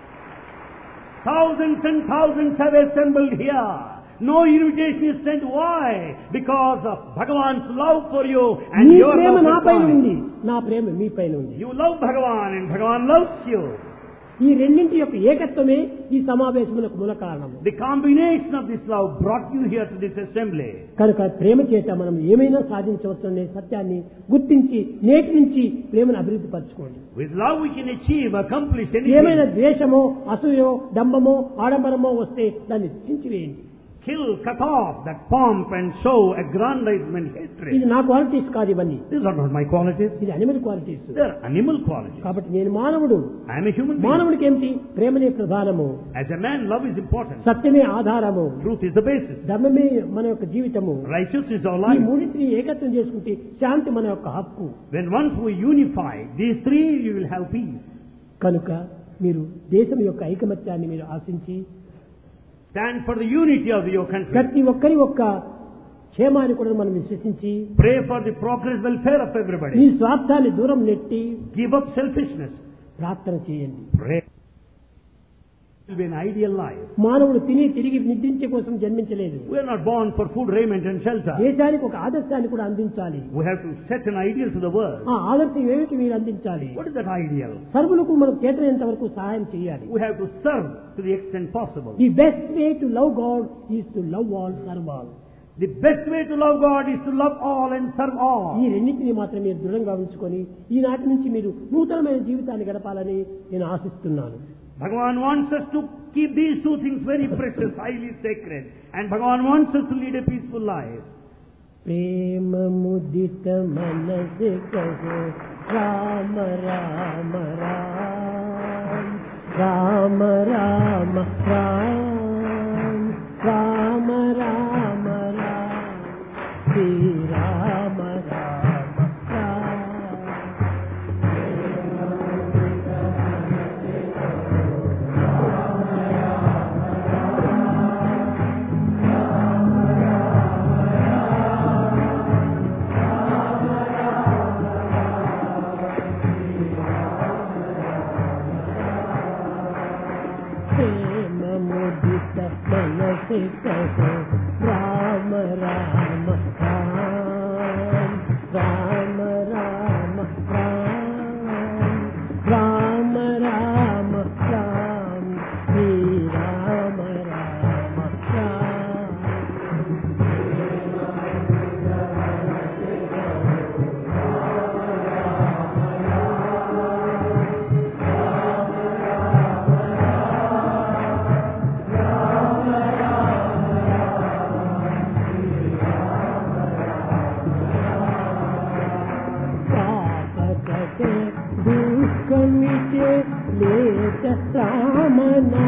[SPEAKER 2] Thousands and thousands have assembled here. No invitation is sent. Why? Because of Bhagavan's love for you and
[SPEAKER 1] me
[SPEAKER 2] your
[SPEAKER 1] Prema
[SPEAKER 2] love
[SPEAKER 1] నా
[SPEAKER 2] for
[SPEAKER 1] పైన
[SPEAKER 2] Swami.
[SPEAKER 1] ఉంది, నా ప్రేమ మీ పైన ఉంది.
[SPEAKER 2] You love Bhagavan and Bhagavan loves you.
[SPEAKER 1] ఈ రెండింటి యొక్క ఏకత్వమే ఈ సమావేశములకు మూల కారణం.
[SPEAKER 2] The combination of this love brought you here to this assembly.
[SPEAKER 1] కనుక ప్రేమ చేత మనం ఏమైనా సాధించవచ్చు అనే సత్యాన్ని గుర్తించి నేటి నుంచి ప్రేమను అభివృద్ధి పరచుకోండి.
[SPEAKER 2] With love we can achieve, accomplish
[SPEAKER 1] ఏమైనా
[SPEAKER 2] anything.
[SPEAKER 1] ద్వేషమో, అసూయో, డంబమో, ఆడంబరమో వస్తే దాన్ని చించివేయండి.
[SPEAKER 2] Kill, cut off that pomp and show, aggrandizement, hatred.
[SPEAKER 1] ఇది నా క్వాలిటీస్ కాదు, ఇవన్నీ
[SPEAKER 2] These are not my qualities.
[SPEAKER 1] ఇది animal qualities.
[SPEAKER 2] They are animal qualities.
[SPEAKER 1] కాబట్టి నేను మానవుడు.
[SPEAKER 2] I am a human being.
[SPEAKER 1] మానవుడికి ఏమిటి? ప్రేమనే ప్రధానము,
[SPEAKER 2] As a man, love is important.
[SPEAKER 1] సత్యమే ఆధారము,
[SPEAKER 2] Truth is the basis.
[SPEAKER 1] ధర్మమే మన యొక్క జీవితము.
[SPEAKER 2] Righteousness is our
[SPEAKER 1] ఈ
[SPEAKER 2] life.
[SPEAKER 1] మూడింటిని ఏకత్వం చేసుకుంటే శాంతి మన యొక్క హక్కు.
[SPEAKER 2] When once we unify these 3, you will have peace.
[SPEAKER 1] కనుక మీరు దేశం యొక్క ఐకమత్యాన్ని మీరు ఆశించి
[SPEAKER 2] Stand for the unity of your country.
[SPEAKER 1] ప్రతి ఒక్కరి యొక్క క్షేమాన్ని కూడా మనం విశ్వసించి
[SPEAKER 2] Pray for the progress, welfare of
[SPEAKER 1] me
[SPEAKER 2] everybody.
[SPEAKER 1] స్వార్థాన్ని దూరం నెట్టి
[SPEAKER 2] Give up selfishness.
[SPEAKER 1] ప్రార్థన చేయండి.
[SPEAKER 2] Pray. It will be an ideal life.
[SPEAKER 1] మానవుడు తిరిగి నిద్రించే కోసం జన్మించలేదు.
[SPEAKER 2] We are not born for food, raiment and shelter.
[SPEAKER 1] దేశానికి ఒక ఆదర్శాన్ని కూడా అందించాలి.
[SPEAKER 2] We have to set an ideal to the world.
[SPEAKER 1] ఆ ఆదర్శం ఏమిటి మీరు అందించాలి?
[SPEAKER 2] What is that ideal?
[SPEAKER 1] సర్వులకు మనకు చేతనంత వరకు సహాయం చేయాలి.
[SPEAKER 2] We have to serve to the extent possible.
[SPEAKER 1] The best way to love God is to love all, serve all.
[SPEAKER 2] The best way to love God is to love all and serve all.
[SPEAKER 1] ఈ రెండింటిని మాత్రం మీరు దృఢంగా ఉంచుకొని ఈనాటి నుంచి మీరు నూతనమైన జీవితాన్ని గడపాలని నేను ఆశిస్తున్నాను.
[SPEAKER 2] Bhagavan wants us to keep these two things very precious, highly sacred. And Bhagavan wants us to lead a peaceful life.
[SPEAKER 1] प्रेम मुदित मन से कहो राम राम राम राम राम राम राम राम राम श्री राम राम से कहो राम राम राम राम राम राम राम राम राम श्री राम राम कमिटे लेत राम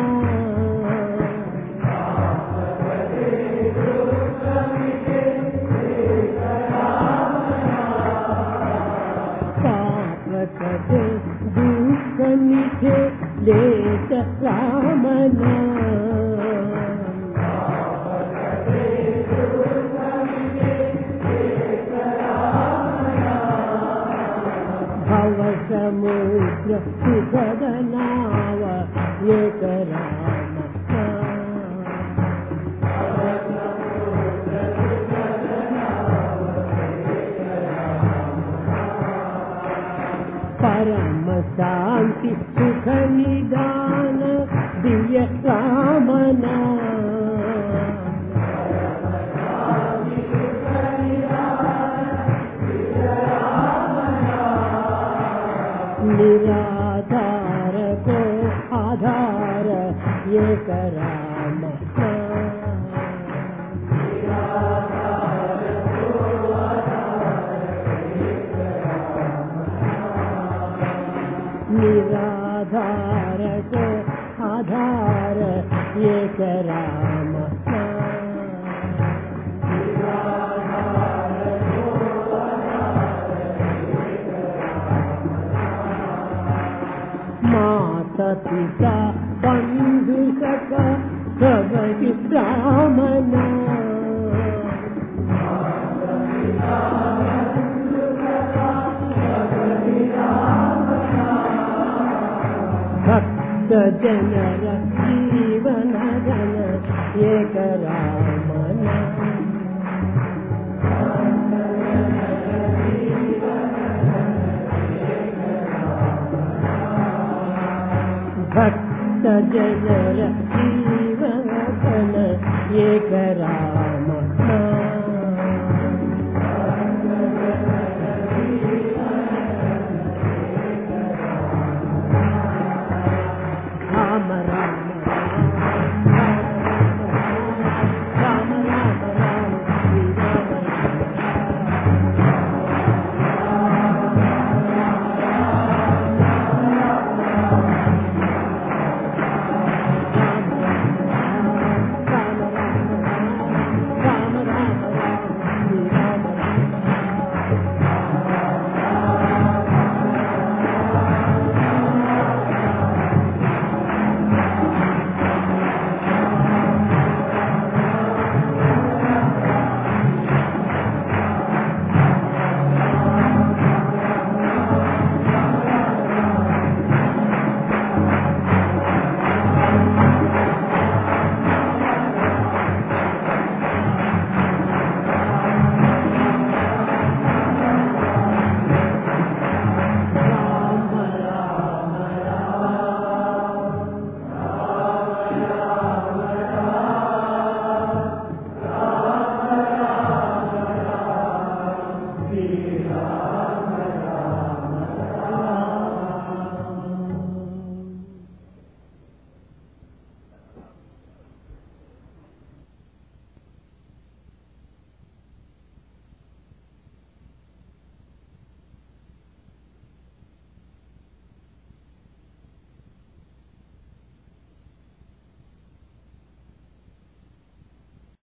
[SPEAKER 1] पाप कटे दुख मिटे लेत राम समुद्र सुखद नाव एक राम परम शांति सुख निदान दिव्य राम निराधार को आधार ये राम निराधार को आधार ये राम माता पिता बंधु सखा सब रामना भक्त जनर जीवन जन एक रामना भक्त जनर जीवन एक राम